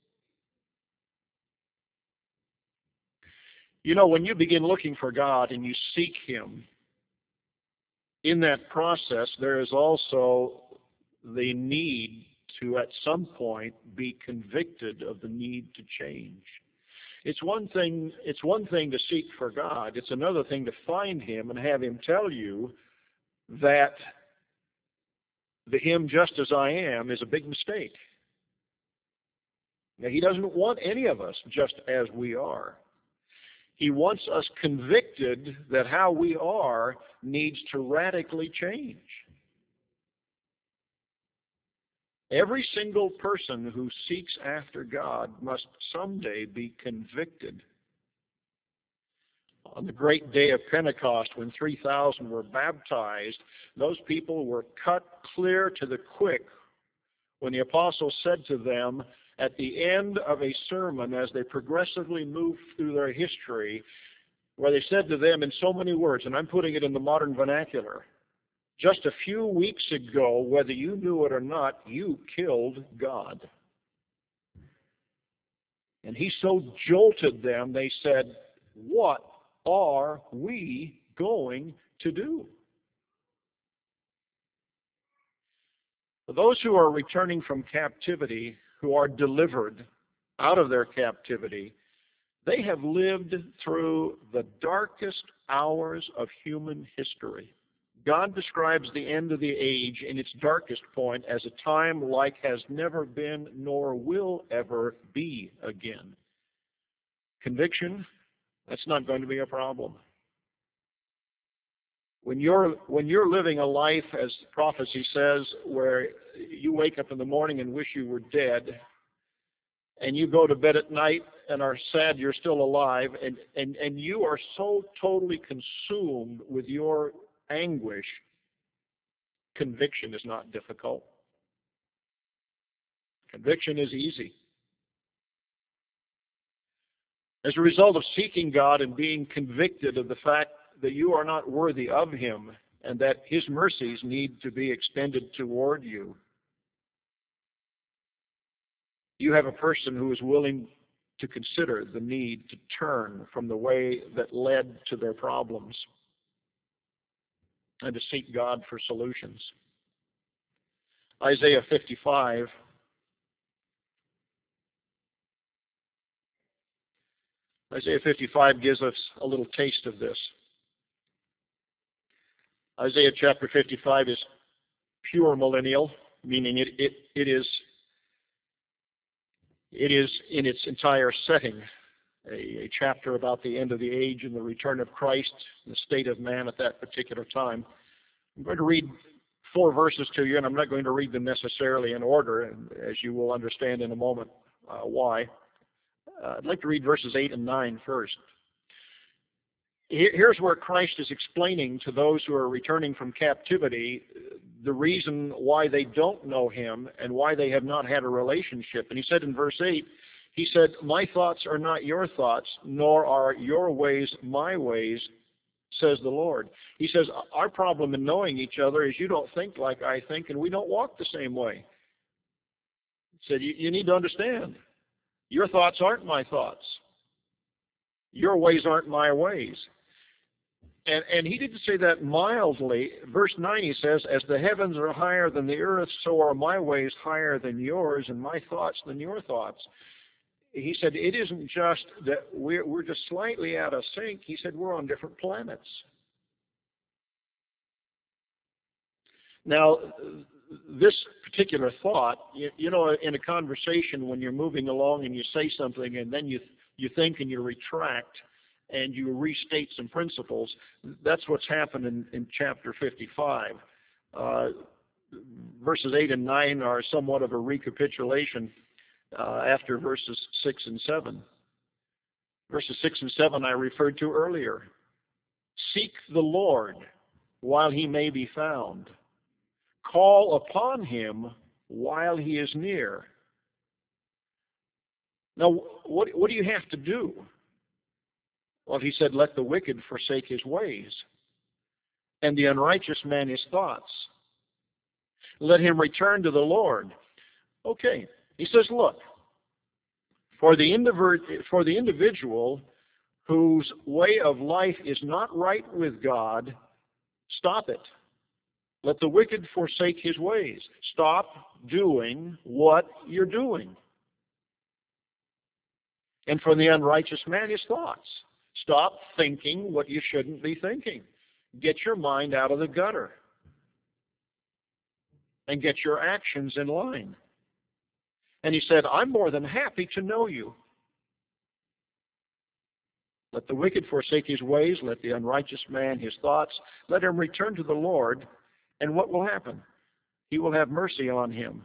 You know, when you begin looking for God and you seek Him, in that process there is also the need to at some point be convicted of the need to change. It's one thing, it's one thing to seek for God. It's another thing to find Him and have Him tell you that the Him just as I am is a big mistake. Now, He doesn't want any of us just as we are. He wants us convicted that how we are needs to radically change. Every single person who seeks after God must someday be convicted. On the great day of Pentecost, when three thousand were baptized, those people were cut clear to the quick when the apostles said to them at the end of a sermon, as they progressively moved through their history, where they said to them in so many words, and I'm putting it in the modern vernacular, just a few weeks ago, whether you knew it or not, you killed God. And He so jolted them, they said, what are we going to do? For those who are returning from captivity, who are delivered out of their captivity, they have lived through the darkest hours of human history. God describes the end of the age in its darkest point as a time like has never been nor will ever be again. Conviction, that's not going to be a problem. When you're, when you're living a life, as prophecy says, where you wake up in the morning and wish you were dead, and you go to bed at night and are sad you're still alive, and, and, and you are so totally consumed with your anguish, conviction is not difficult. Conviction is easy. As a result of seeking God and being convicted of the fact that you are not worthy of Him and that His mercies need to be extended toward you, you have a person who is willing to consider the need to turn from the way that led to their problems and to seek God for solutions. Isaiah fifty-five. Isaiah fifty-five gives us a little taste of this. Isaiah chapter fifty-five is pure millennial, meaning it, it, it is it is in its entire setting a, a chapter about the end of the age and the return of Christ, the state of man at that particular time. I'm going to read four verses to you, and I'm not going to read them necessarily in order, as you will understand in a moment uh, why. Uh, I'd like to read verses eight and nine first. Here's where Christ is explaining to those who are returning from captivity the reason why they don't know Him and why they have not had a relationship. And He said in verse eight, He said, "My thoughts are not your thoughts, nor are your ways my ways, says the Lord." He says, our problem in knowing each other is you don't think like I think, and we don't walk the same way. He said, you, you need to understand, your thoughts aren't my thoughts. Your ways aren't my ways. And, and he didn't say that mildly. Verse nine, he says, "As the heavens are higher than the earth, so are my ways higher than yours, and my thoughts than your thoughts." He said, it isn't just that we're, we're just slightly out of sync. He said, we're on different planets. Now, this particular thought, you, you know, in a conversation when you're moving along and you say something and then you you think and you retract and you restate some principles, that's what's happened in, in chapter fifty-five. Uh, verses eight and nine are somewhat of a recapitulation uh, after verses six and seven. Verses six and seven I referred to earlier. Seek the Lord while He may be found. Call upon Him while He is near. Now, what, what do you have to do? Well, He said, let the wicked forsake his ways, and the unrighteous man his thoughts. Let him return to the Lord. Okay. He says, look, for the, indiv- for the individual whose way of life is not right with God, stop it. Let the wicked forsake his ways. Stop doing what you're doing. And for the unrighteous man, his thoughts. Stop thinking what you shouldn't be thinking. Get your mind out of the gutter. And get your actions in line. And he said, I'm more than happy to know you. Let the wicked forsake his ways. Let the unrighteous man his thoughts. Let him return to the Lord. And what will happen? He will have mercy on him.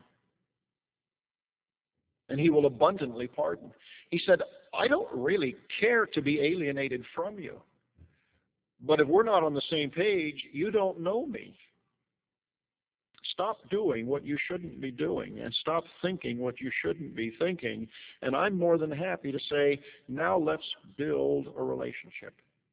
And He will abundantly pardon. He said, I don't really care to be alienated from you. But if we're not on the same page, you don't know me. Stop doing what you shouldn't be doing and stop thinking what you shouldn't be thinking. And I'm more than happy to say, now let's build a relationship.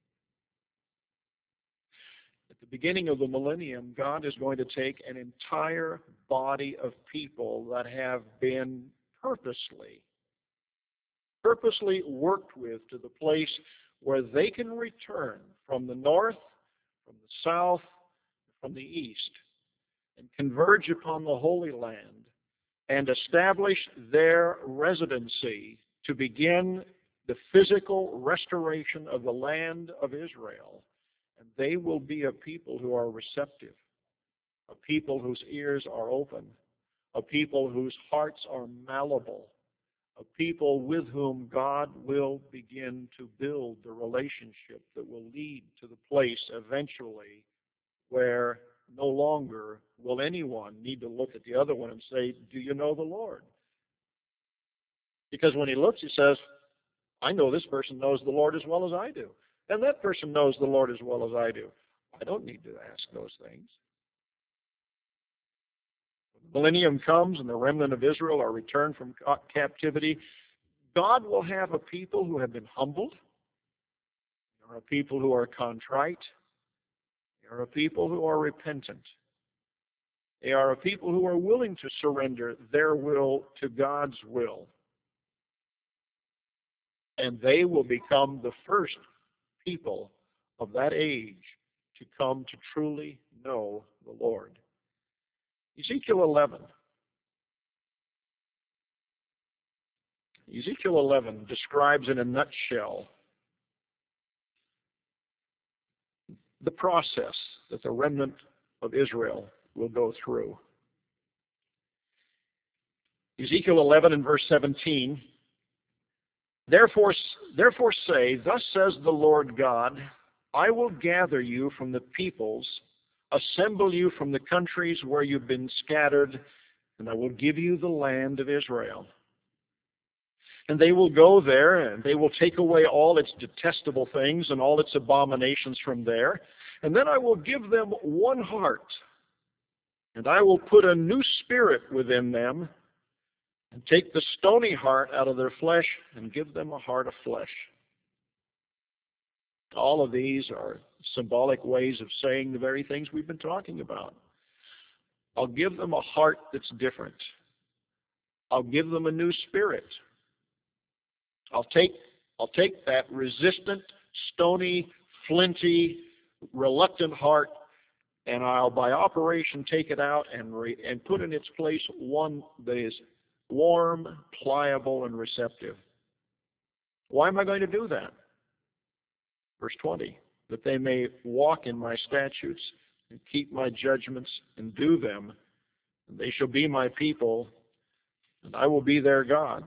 At the beginning of the millennium, God is going to take an entire body of people that have been purposely, purposely worked with to the place where they can return from the north, from the south, from the east, and converge upon the Holy Land and establish their residency to begin the physical restoration of the land of Israel. And they will be a people who are receptive, a people whose ears are open, a people whose hearts are malleable, a people with whom God will begin to build the relationship that will lead to the place eventually where no longer will anyone need to look at the other one and say, do you know the Lord? Because when he looks, he says, I know this person knows the Lord as well as I do. And that person knows the Lord as well as I do. I don't need to ask those things. When the millennium comes and the remnant of Israel are returned from captivity, God will have a people who have been humbled. There are people who are contrite. There are people who are repentant. They are a people who are willing to surrender their will to God's will. And they will become the first people of that age to come to truly know the Lord. Ezekiel eleven. Ezekiel eleven describes in a nutshell the process that the remnant of Israel will go through. Ezekiel eleven and verse seventeen, Therefore, therefore say, Thus says the Lord God, I will gather you from the peoples, assemble you from the countries where you've been scattered, and I will give you the land of Israel. And they will go there, and they will take away all its detestable things and all its abominations from there. And then I will give them one heart, and I will put a new spirit within them, and take the stony heart out of their flesh and give them a heart of flesh. All of these are symbolic ways of saying the very things we've been talking about. I'll give them a heart that's different. I'll give them a new spirit. I'll take, I'll take that resistant, stony, flinty, reluctant heart, and I'll by operation take it out and, re, and put in its place one that is warm, pliable, and receptive. Why am I going to do that? Verse twenty, that they may walk in my statutes and keep my judgments and do them, and they shall be my people, and I will be their God.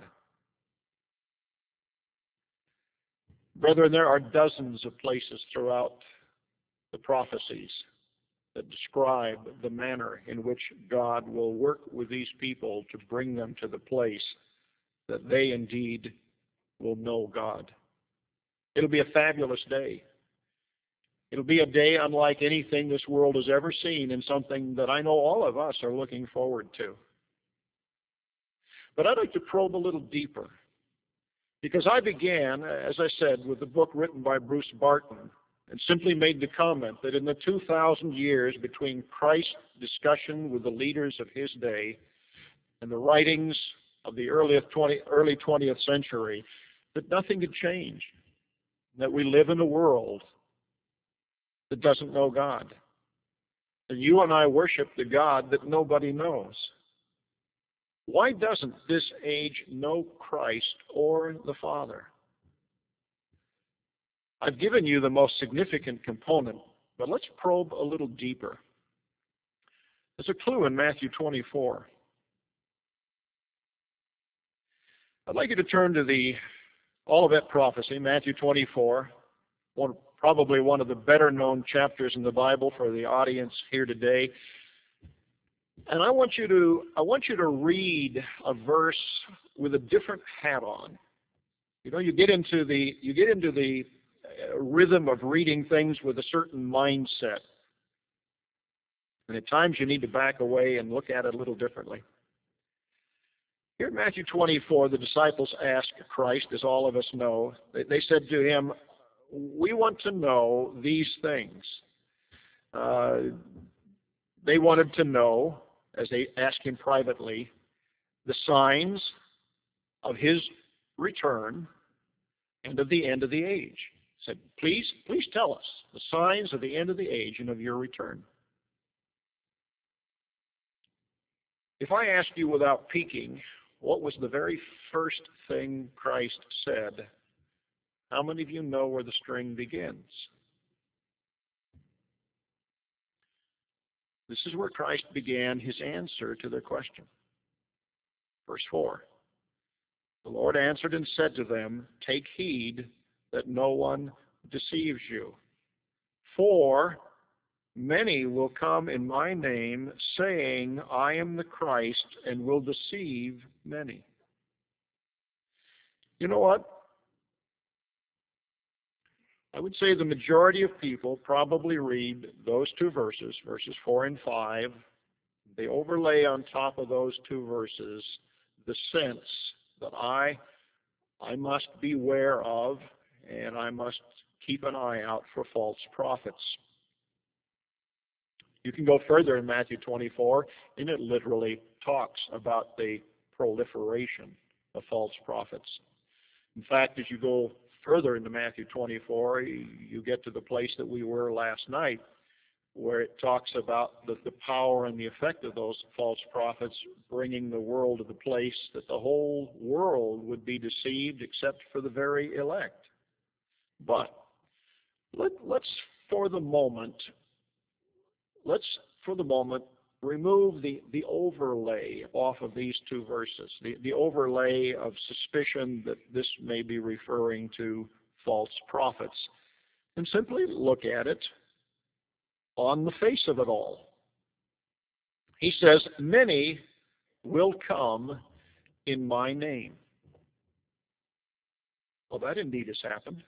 Brethren, there are dozens of places throughout the prophecies that describe the manner in which God will work with these people to bring them to the place that they indeed will know God. It'll be a fabulous day. It'll be a day unlike anything this world has ever seen, and something that I know all of us are looking forward to. But I'd like to probe a little deeper, because I began, as I said, with the book written by Bruce Barton, and simply made the comment that in the two thousand years between Christ's discussion with the leaders of his day and the writings of the early twentieth century, that nothing had changed, that we live in a world that doesn't know God. And you and I worship the God that nobody knows. Why doesn't this age know Christ or the Father? I've given you the most significant component, but let's probe a little deeper. There's a clue in Matthew twenty-four. I'd like you to turn to the Olivet prophecy, Matthew twenty-four, one, probably one of the better known chapters in the Bible for the audience here today. And I want you to I want you to read a verse with a different hat on. You know, you get into the you get into the rhythm of reading things with a certain mindset. And at times you need to back away and look at it a little differently. Here in Matthew twenty-four, the disciples asked Christ, as all of us know, they said to him, we want to know these things. Uh, they wanted to know, as they asked him privately, the signs of his return and of the end of the age. He said, please, please tell us the signs of the end of the age and of your return. If I asked you without peeking, what was the very first thing Christ said? How many of you know where the string begins? This is where Christ began his answer to their question. Verse four. The Lord answered and said to them, take heed that no one deceives you. For many will come in my name, saying, I am the Christ, and will deceive many. You know what? I would say the majority of people probably read those two verses, verses four and five. They overlay on top of those two verses the sense that I, I must beware of and I must keep an eye out for false prophets. You can go further in Matthew twenty-four, and it literally talks about the proliferation of false prophets. In fact, as you go further into Matthew twenty-four, you get to the place that we were last night, where it talks about the, the power and the effect of those false prophets bringing the world to the place that the whole world would be deceived except for the very elect. But let, let's, for the moment, let's, for the moment, remove the, the overlay off of these two verses, the, the overlay of suspicion that this may be referring to false prophets, and simply look at it on the face of it all. He says, many will come in my name. Well, that indeed has happened.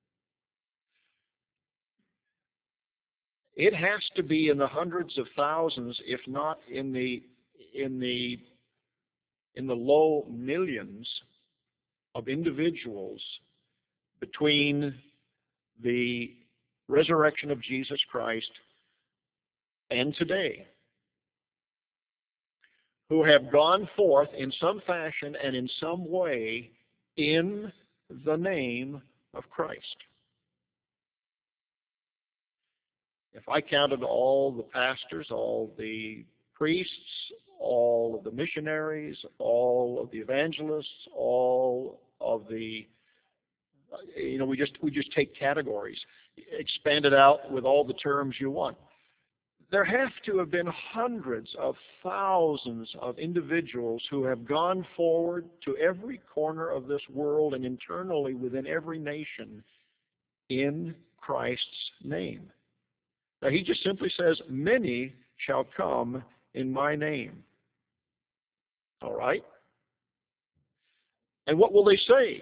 It has to be in the hundreds of thousands, if not in the in the in the low millions of individuals between the resurrection of Jesus Christ and today, who have gone forth in some fashion and in some way in the name of Christ. If I counted all the pastors, all the priests, all of the missionaries, all of the evangelists, all of the, you know, we just we just take categories, expand it out with all the terms you want. There have to have been hundreds of thousands of individuals who have gone forward to every corner of this world and internally within every nation in Christ's name. Now, he just simply says, many shall come in my name. All right? And what will they say?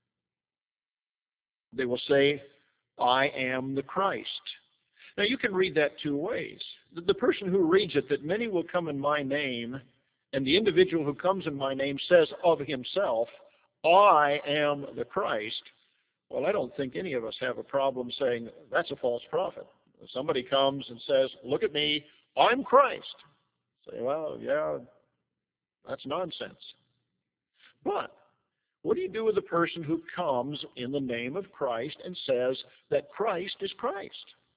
They will say, I am the Christ. Now, you can read that two ways. The person who reads it, that many will come in my name, and the individual who comes in my name says of himself, I am the Christ. Well, I don't think any of us have a problem saying that's a false prophet. If somebody comes and says, look at me, I'm Christ. Say, well, yeah, that's nonsense. But what do you do with the person who comes in the name of Christ and says that Christ is Christ?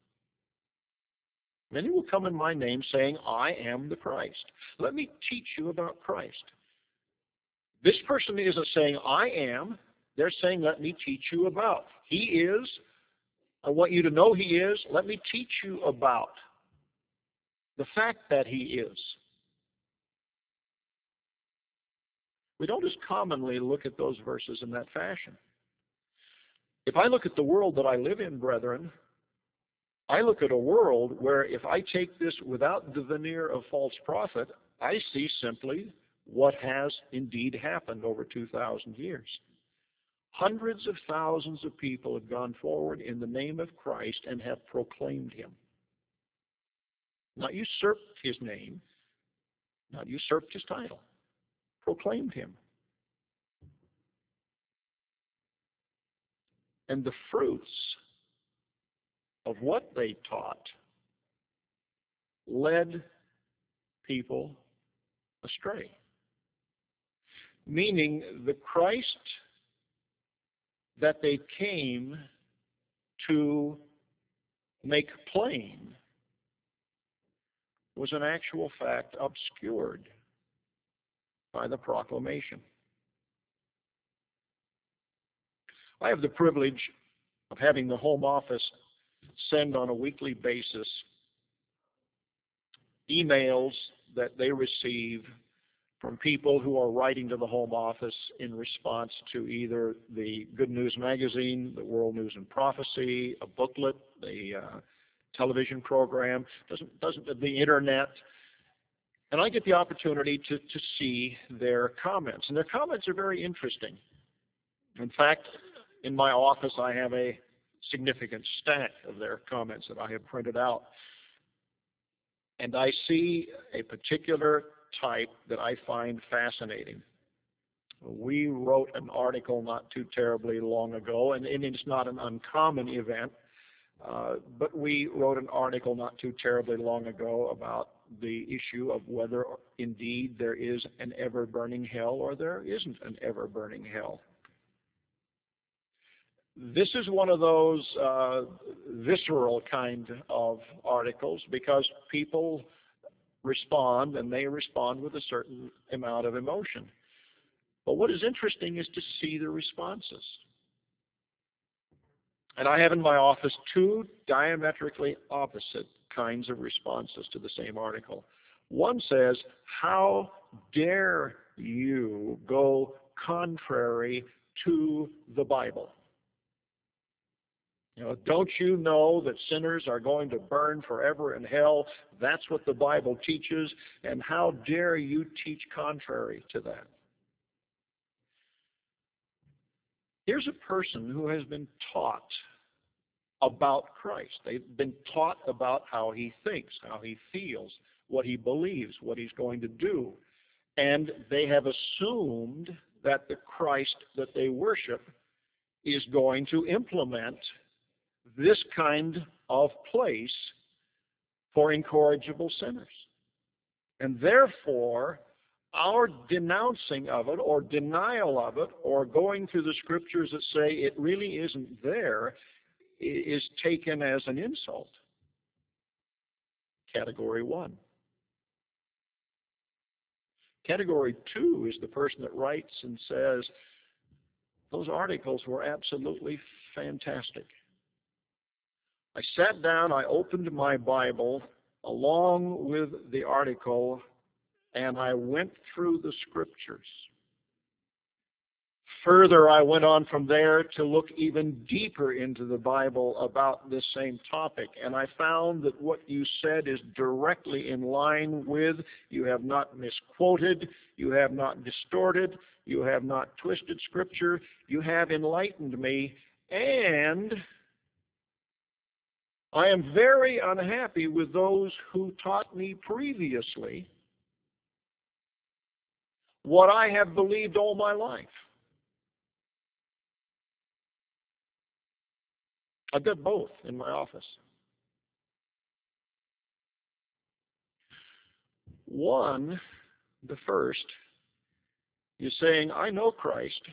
Many will come in my name saying, I am the Christ. Let me teach you about Christ. This person isn't saying, I am. They're saying, let me teach you about. He is. I want you to know he is. Let me teach you about the fact that he is. We don't as commonly look at those verses in that fashion. If I look at the world that I live in, brethren, I look at a world where if I take this without the veneer of false prophet, I see simply what has indeed happened over two thousand years. Hundreds of thousands of people have gone forward in the name of Christ and have proclaimed him. Not usurped his name, not usurped his title, proclaimed him. And the fruits of what they taught led people astray. Meaning the Christ that they came to make plain was in actual fact obscured by the proclamation. I have the privilege of having the Home Office send on a weekly basis emails that they receive from people who are writing to the Home Office in response to either the Good News Magazine, the World News and Prophecy, a booklet, the uh, television program, doesn't, doesn't the internet. And I get the opportunity to, to see their comments. And their comments are very interesting. In fact, in my office, I have a significant stack of their comments that I have printed out. And I see a particular type that I find fascinating. We wrote an article not too terribly long ago, and, and it's not an uncommon event, uh, but we wrote an article not too terribly long ago about the issue of whether indeed there is an ever-burning hell or there isn't an ever-burning hell. This is one of those uh, visceral kind of articles because people respond, and they respond with a certain amount of emotion. But what is interesting is to see the responses. And I have in my office two diametrically opposite kinds of responses to the same article. One says, "How dare you go contrary to the Bible? You know, don't you know that sinners are going to burn forever in hell? That's what the Bible teaches, and how dare you teach contrary to that?" Here's a person who has been taught about Christ. They've been taught about how he thinks, how he feels, what he believes, what he's going to do. And they have assumed that the Christ that they worship is going to implement this kind of place for incorrigible sinners. And therefore, our denouncing of it or denial of it or going through the scriptures that say it really isn't there is taken as an insult. Category one. Category two is the person that writes and says, those articles were absolutely fantastic. I sat down, I opened my Bible along with the article, and I went through the scriptures. Further, I went on from there to look even deeper into the Bible about this same topic, and I found that what you said is directly in line with, you have not misquoted, you have not distorted, you have not twisted Scripture, you have enlightened me, and I am very unhappy with those who taught me previously what I have believed all my life. I've got both in my office. One, the first, is saying, I know Christ,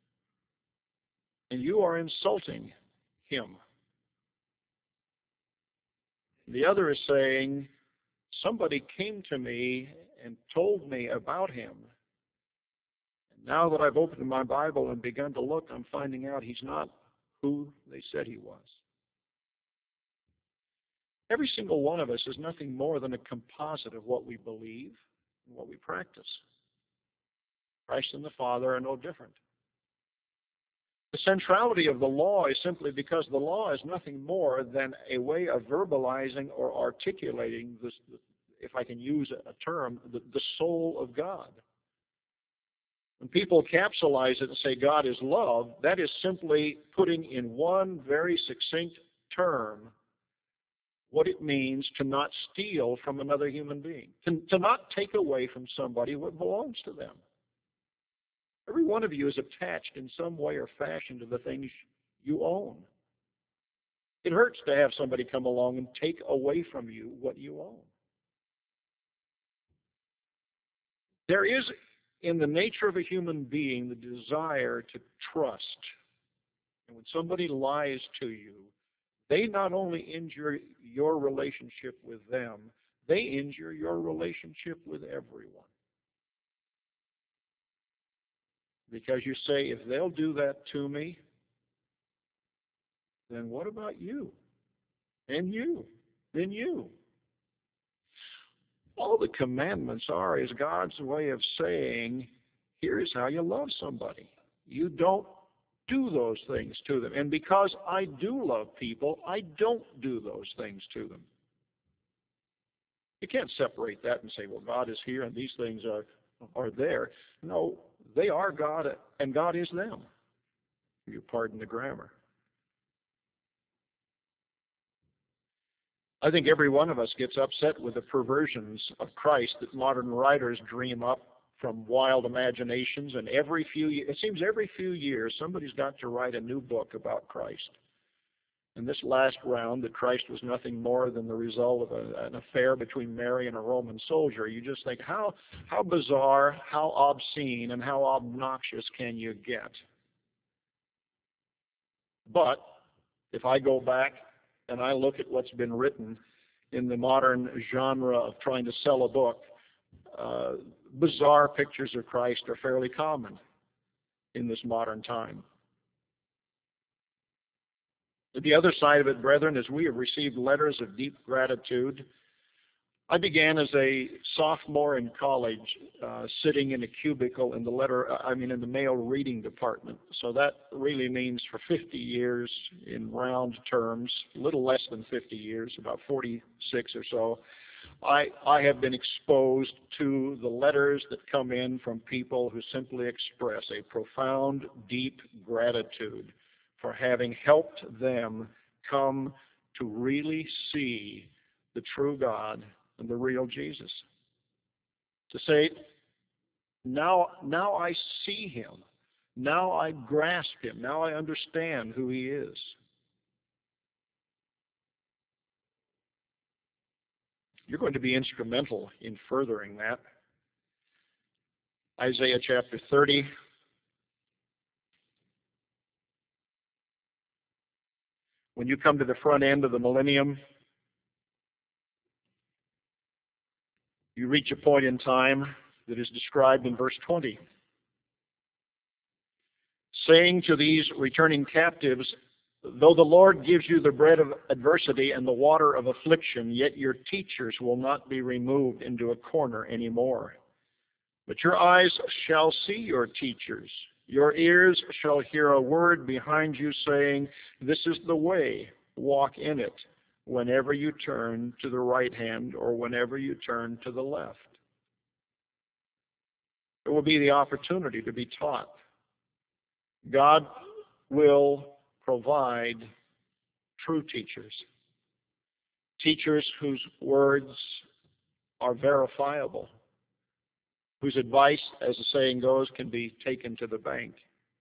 and you are insulting him. The other is saying, somebody came to me and told me about him. And now that I've opened my Bible and begun to look, I'm finding out he's not who they said he was. Every single one of us is nothing more than a composite of what we believe and what we practice. Christ and the Father are no different. The centrality of the law is simply because the law is nothing more than a way of verbalizing or articulating, this, if I can use a term, the, the soul of God. When people capsulize it and say God is love, that is simply putting in one very succinct term what it means to not steal from another human being, to, to not take away from somebody what belongs to them. Every one of you is attached in some way or fashion to the things you own. It hurts to have somebody come along and take away from you what you own. There is in the nature of a human being the desire to trust. And when somebody lies to you, they not only injure your relationship with them, they injure your relationship with everyone. Because you say, if they'll do that to me, then what about you? And you? Then you. All the commandments are is God's way of saying, here's how you love somebody. You don't do those things to them. And because I do love people, I don't do those things to them. You can't separate that and say, well, God is here and these things are, are there. No, they are God and God is them. You pardon the grammar. I think every one of us gets upset with the perversions of Christ that modern writers dream up from wild imaginations, and every few it seems every few years somebody's got to write a new book about Christ. And this last round, that Christ was nothing more than the result of a, an affair between Mary and a Roman soldier, you just think, how how bizarre, how obscene, and how obnoxious can you get? But if I go back and I look at what's been written in the modern genre of trying to sell a book, uh, bizarre pictures of Christ are fairly common in this modern time. The other side of it, brethren, is we have received letters of deep gratitude. I began as a sophomore in college, uh, sitting in a cubicle in the letter, I mean, in the mail reading department. So that really means for fifty years in round terms, a little less than fifty years, about forty-six or so, I, I have been exposed to the letters that come in from people who simply express a profound, deep gratitude for having helped them come to really see the true God and the real Jesus. To say, now, now I see him. Now I grasp him. Now I understand who he is. You're going to be instrumental in furthering that. Isaiah chapter thirty. When you come to the front end of the millennium, you reach a point in time that is described in verse twenty. Saying to these returning captives, though the Lord gives you the bread of adversity and the water of affliction, yet your teachers will not be removed into a corner anymore. But your eyes shall see your teachers. Your ears shall hear a word behind you saying, this is the way, walk in it, whenever you turn to the right hand or whenever you turn to the left. There will be the opportunity to be taught. God will provide true teachers, teachers whose words are verifiable, whose advice, as the saying goes, can be taken to the bank.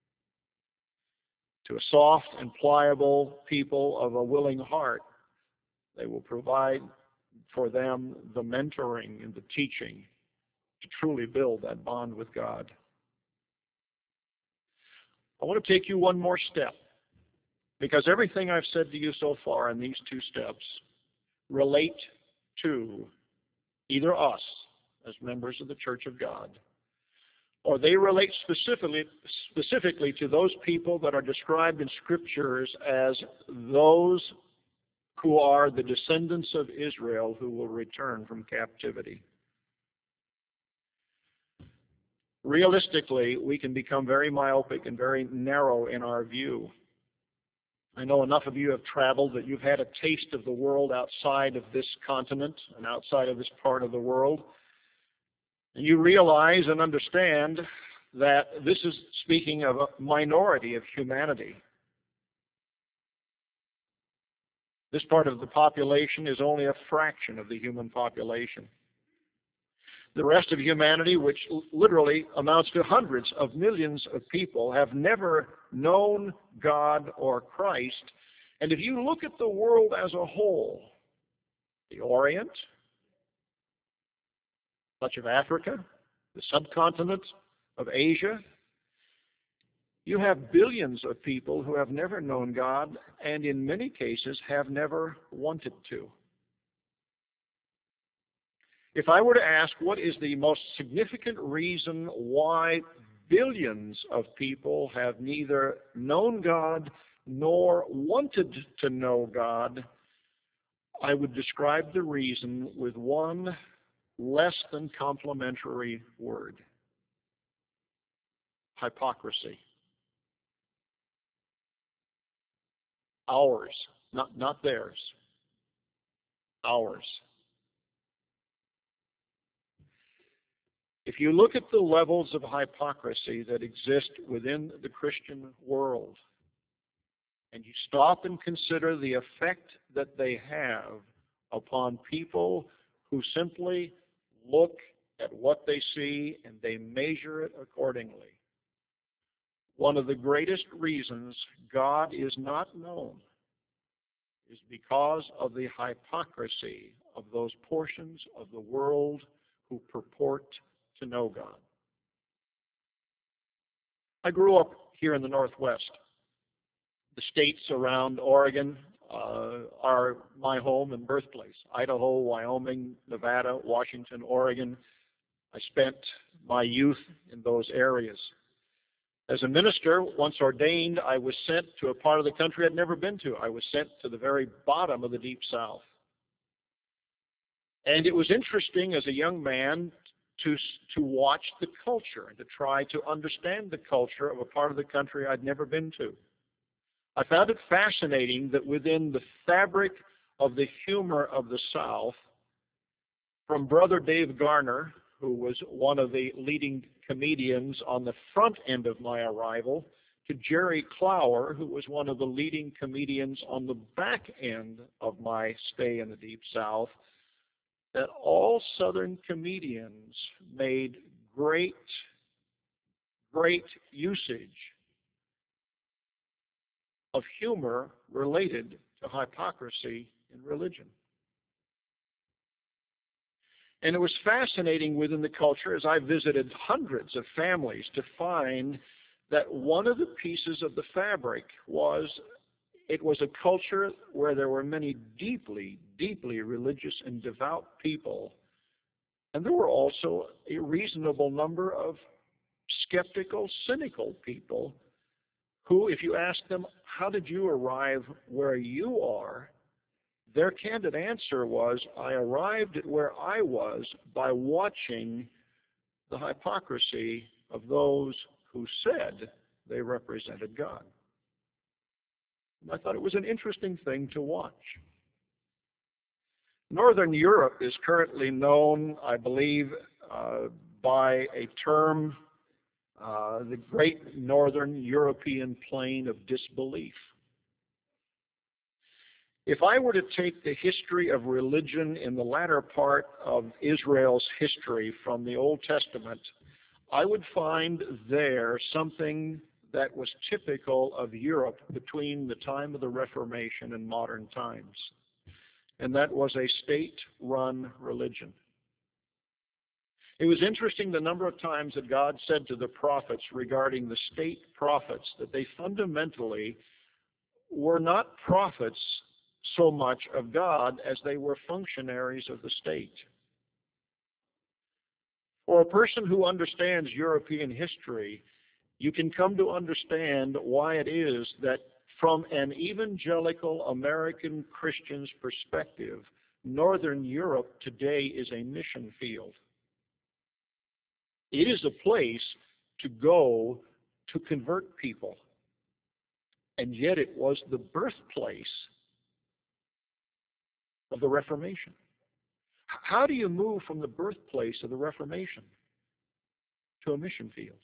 To a soft and pliable people of a willing heart, they will provide for them the mentoring and the teaching to truly build that bond with God. I want to take you one more step, because everything I've said to you so far in these two steps relate to either us as members of the Church of God, or they relate specifically, specifically to those people that are described in Scriptures as those who are the descendants of Israel who will return from captivity. Realistically, we can become very myopic and very narrow in our view. I know enough of you have traveled that you've had a taste of the world outside of this continent and outside of this part of the world. And you realize and understand that this is speaking of a minority of humanity. This part of the population is only a fraction of the human population. The rest of humanity, which literally amounts to hundreds of millions of people, have never known God or Christ. And if you look at the world as a whole, the Orient, much of Africa, the subcontinent of Asia, you have billions of people who have never known God and in many cases have never wanted to. If I were to ask what is the most significant reason why billions of people have neither known God nor wanted to know God, I would describe the reason with one less than complimentary word: hypocrisy. Ours, not, not theirs. Ours. If you look at the levels of hypocrisy that exist within the Christian world, and you stop and consider the effect that they have upon people who simply look at what they see and they measure it accordingly. One of the greatest reasons God is not known is because of the hypocrisy of those portions of the world who purport to know God. I grew up here in the Northwest. The states around Oregon uh, are my home and birthplace. Idaho, Wyoming, Nevada, Washington, Oregon. I spent my youth in those areas. As a minister, once ordained, I was sent to a part of the country I'd never been to. I was sent to the very bottom of the Deep South. And it was interesting as a young man to, to watch the culture and to try to understand the culture of a part of the country I'd never been to. I found it fascinating that within the fabric of the humor of the South, from Brother Dave Garner, who was one of the leading comedians on the front end of my arrival, to Jerry Clower, who was one of the leading comedians on the back end of my stay in the Deep South, that all Southern comedians made great, great usage of humor related to hypocrisy in religion. And it was fascinating within the culture as I visited hundreds of families to find that one of the pieces of the fabric was it was a culture where there were many deeply, deeply religious and devout people. And there were also a reasonable number of skeptical, cynical people who, if you ask them, how did you arrive where you are? Their candid answer was, I arrived at where I was by watching the hypocrisy of those who said they represented God. And I thought it was an interesting thing to watch. Northern Europe is currently known, I believe, uh, by a term, uh, the Great Northern European Plain of Disbelief. If I were to take the history of religion in the latter part of Israel's history from the Old Testament, I would find there something that was typical of Europe between the time of the Reformation and modern times. And that was a state-run religion. It was interesting the number of times that God said to the prophets regarding the state prophets that they fundamentally were not prophets so much of God as they were functionaries of the state. For a person who understands European history, you can come to understand why it is that from an evangelical American Christian's perspective, Northern Europe today is a mission field. It is a place to go to convert people. And yet it was the birthplace of the Reformation. How do you move from the birthplace of the Reformation to a mission field?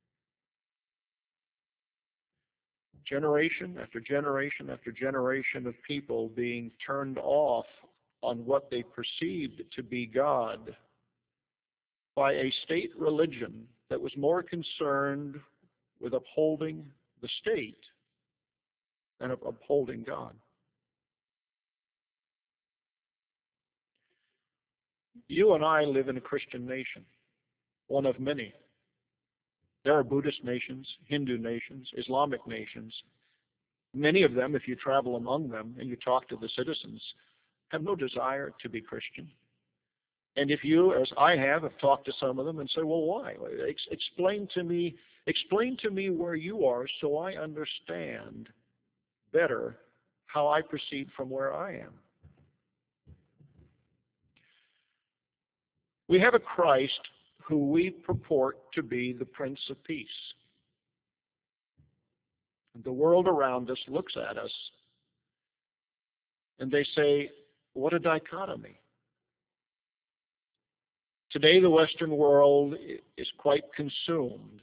Generation after generation after generation of people being turned off on what they perceived to be God by a state religion that was more concerned with upholding the state than of upholding God. You and I live in a Christian nation, one of many. There are Buddhist nations, Hindu nations, Islamic nations. Many of them, if you travel among them and you talk to the citizens, have no desire to be Christian. And if you, as I have, have talked to some of them and say, well, why? Ex- explain to me, explain to me where you are so I understand better how I proceed from where I am. We have a Christ who we purport to be the Prince of Peace. And the world around us looks at us and they say, what a dichotomy. Today the Western world is quite consumed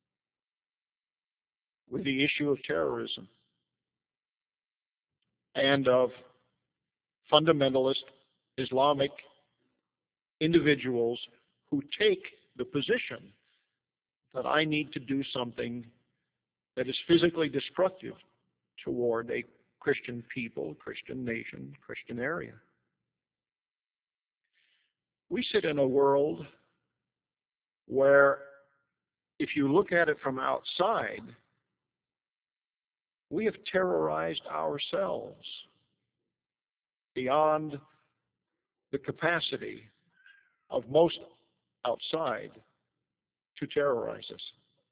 with the issue of terrorism and of fundamentalist Islamic individuals who take the position that I need to do something that is physically destructive toward a Christian people, Christian nation, Christian area. We sit in a world where, if you look at it from outside, we have terrorized ourselves beyond the capacity of most outside to terrorize us.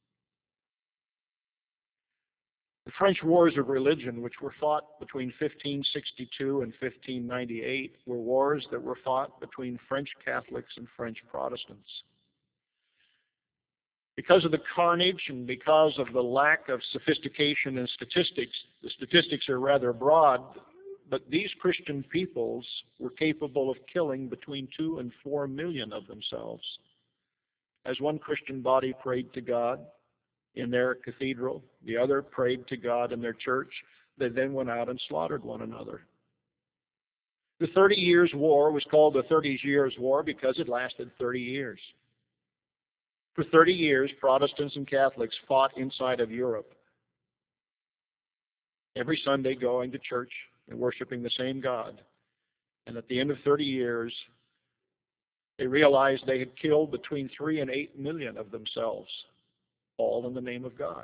The French Wars of Religion, which were fought between fifteen sixty-two and fifteen ninety-eight, were wars that were fought between French Catholics and French Protestants. Because of the carnage and because of the lack of sophistication in statistics, the statistics are rather broad, but these Christian peoples were capable of killing between two and four million of themselves. As one Christian body prayed to God in their cathedral, the other prayed to God in their church, they then went out and slaughtered one another. The Thirty Years' War was called the Thirty Years' War because it lasted thirty years. For thirty years, Protestants and Catholics fought inside of Europe, every Sunday going to church and worshiping the same God. And at the end of thirty years, they realized they had killed between three and eight million of themselves, all in the name of God.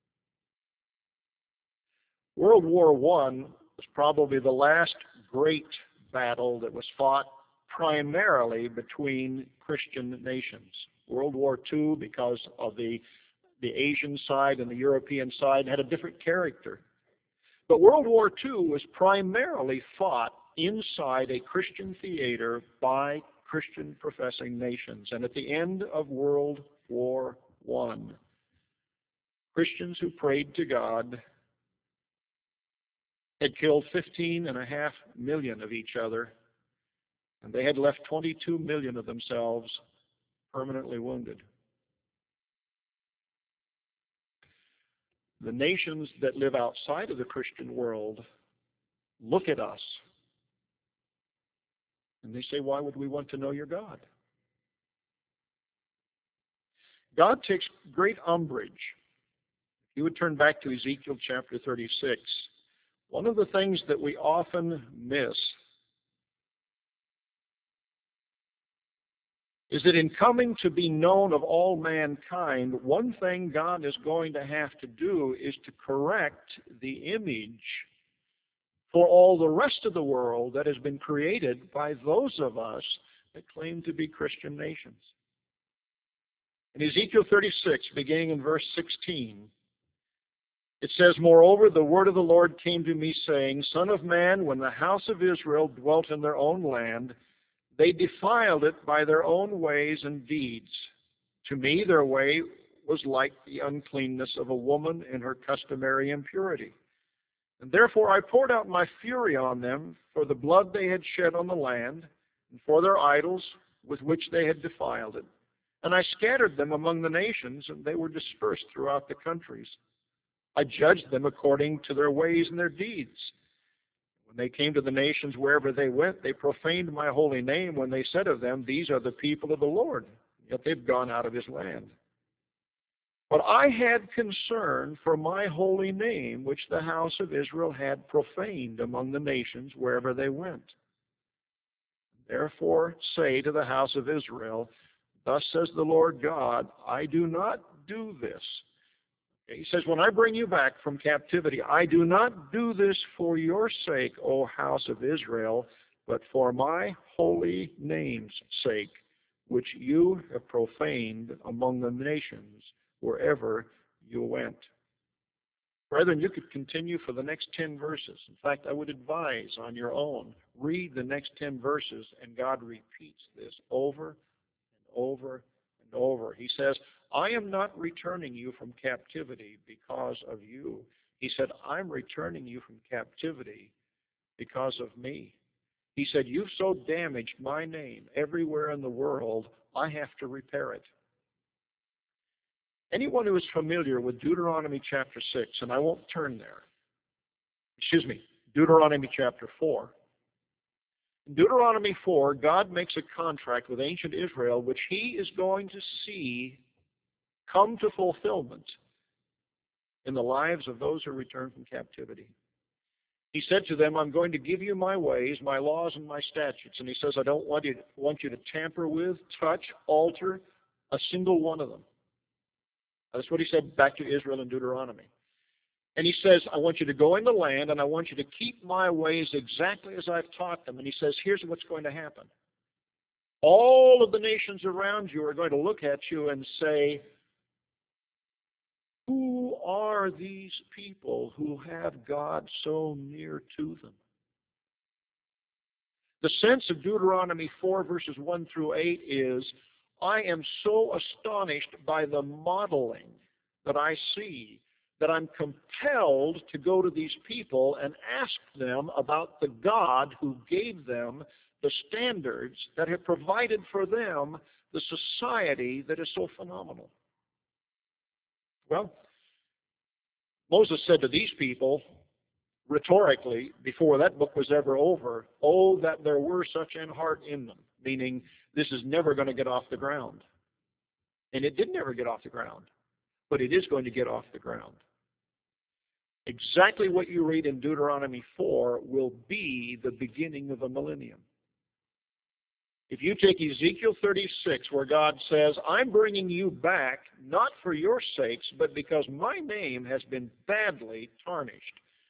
World War One was probably the last great battle that was fought primarily between Christian nations. World War Two, because of the, the Asian side and the European side, had a different character. But World War Two was primarily fought inside a Christian theater by Christian professing nations. And at the end of World War One, Christians who prayed to God had killed fifteen and a half million of each other, and they had left twenty-two million of themselves permanently wounded. The nations that live outside of the Christian world look at us and they say, why would we want to know your God? God takes great umbrage. If you would turn back to Ezekiel chapter thirty-six, one of the things that we often miss is that in coming to be known of all mankind, one thing God is going to have to do is to correct the image for all the rest of the world that has been created by those of us that claim to be Christian nations. In Ezekiel thirty-six, beginning in verse sixteen, it says, Moreover, the word of the Lord came to me, saying, Son of man, when the house of Israel dwelt in their own land, they defiled it by their own ways and deeds. To me, their way was like the uncleanness of a woman in her customary impurity. And therefore I poured out my fury on them for the blood they had shed on the land, and for their idols with which they had defiled it. And I scattered them among the nations, and they were dispersed throughout the countries. I judged them according to their ways and their deeds. When they came to the nations wherever they went, they profaned my holy name when they said of them, These are the people of the Lord, yet they've gone out of his land. But I had concern for my holy name, which the house of Israel had profaned among the nations wherever they went. Therefore say to the house of Israel, Thus says the Lord God, I do not do this. He says, when I bring you back from captivity, I do not do this for your sake, O house of Israel, but for my holy name's sake, which you have profaned among the nations wherever you went. Brethren, you could continue for the next ten verses. In fact, I would advise on your own, read the next ten verses, and God repeats this over and over and over. He says, I am not returning you from captivity because of you. He said, I'm returning you from captivity because of me. He said, you've so damaged my name everywhere in the world, I have to repair it. Anyone who is familiar with Deuteronomy chapter six, and I won't turn there, excuse me, Deuteronomy chapter four. In Deuteronomy four, God makes a contract with ancient Israel, which he is going to see come to fulfillment in the lives of those who return from captivity. He said to them, I'm going to give you my ways, my laws, and my statutes. And he says, I don't want you, want you to tamper with, touch, alter a single one of them. That's what he said back to Israel in Deuteronomy. And he says, I want you to go in the land, and I want you to keep my ways exactly as I've taught them. And he says, here's what's going to happen. All of the nations around you are going to look at you and say, who are these people who have God so near to them? The sense of Deuteronomy four, verses one through eight is, I am so astonished by the modeling that I see that I'm compelled to go to these people and ask them about the God who gave them the standards that have provided for them the society that is so phenomenal. Well, Moses said to these people, rhetorically, before that book was ever over, oh, that there were such an heart in them, meaning this is never going to get off the ground. And it did never get off the ground, but it is going to get off the ground. Exactly what you read in Deuteronomy four will be the beginning of the millennium. If you take Ezekiel thirty-six, where God says, I'm bringing you back, not for your sakes, but because my name has been badly tarnished.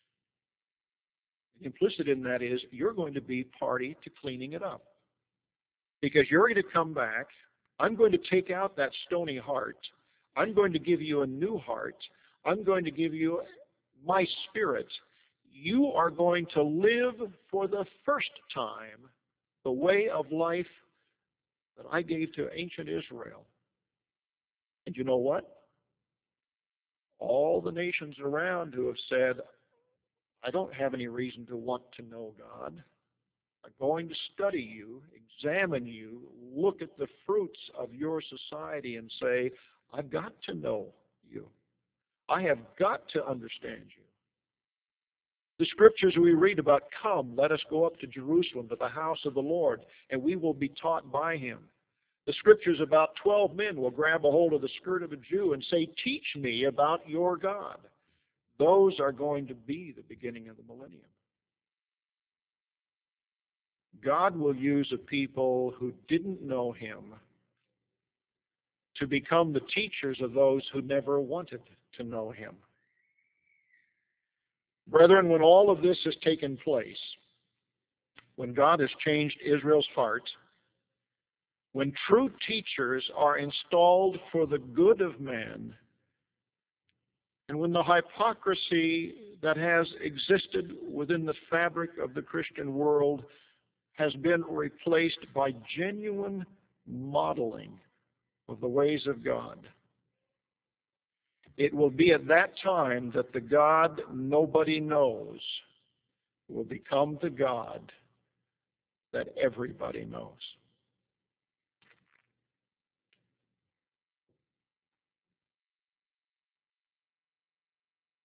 Implicit in that is, you're going to be party to cleaning it up. Because you're going to come back, I'm going to take out that stony heart, I'm going to give you a new heart, I'm going to give you my spirit. You are going to live for the first time the way of life that I gave to ancient Israel. And you know what? All the nations around who have said, I don't have any reason to want to know God, are going to study you, examine you, look at the fruits of your society and say, I've got to know you. I have got to understand you. The scriptures we read about, come, let us go up to Jerusalem, to the house of the Lord, and we will be taught by him. The scriptures about twelve men will grab a hold of the skirt of a Jew and say, teach me about your God. Those are going to be the beginning of the millennium. God will use a people who didn't know him to become the teachers of those who never wanted to know him. Brethren, when all of this has taken place, when God has changed Israel's heart, when true teachers are installed for the good of man, and when the hypocrisy that has existed within the fabric of the Christian world has been replaced by genuine modeling of the ways of God, it will be at that time that the God nobody knows will become the God that everybody knows.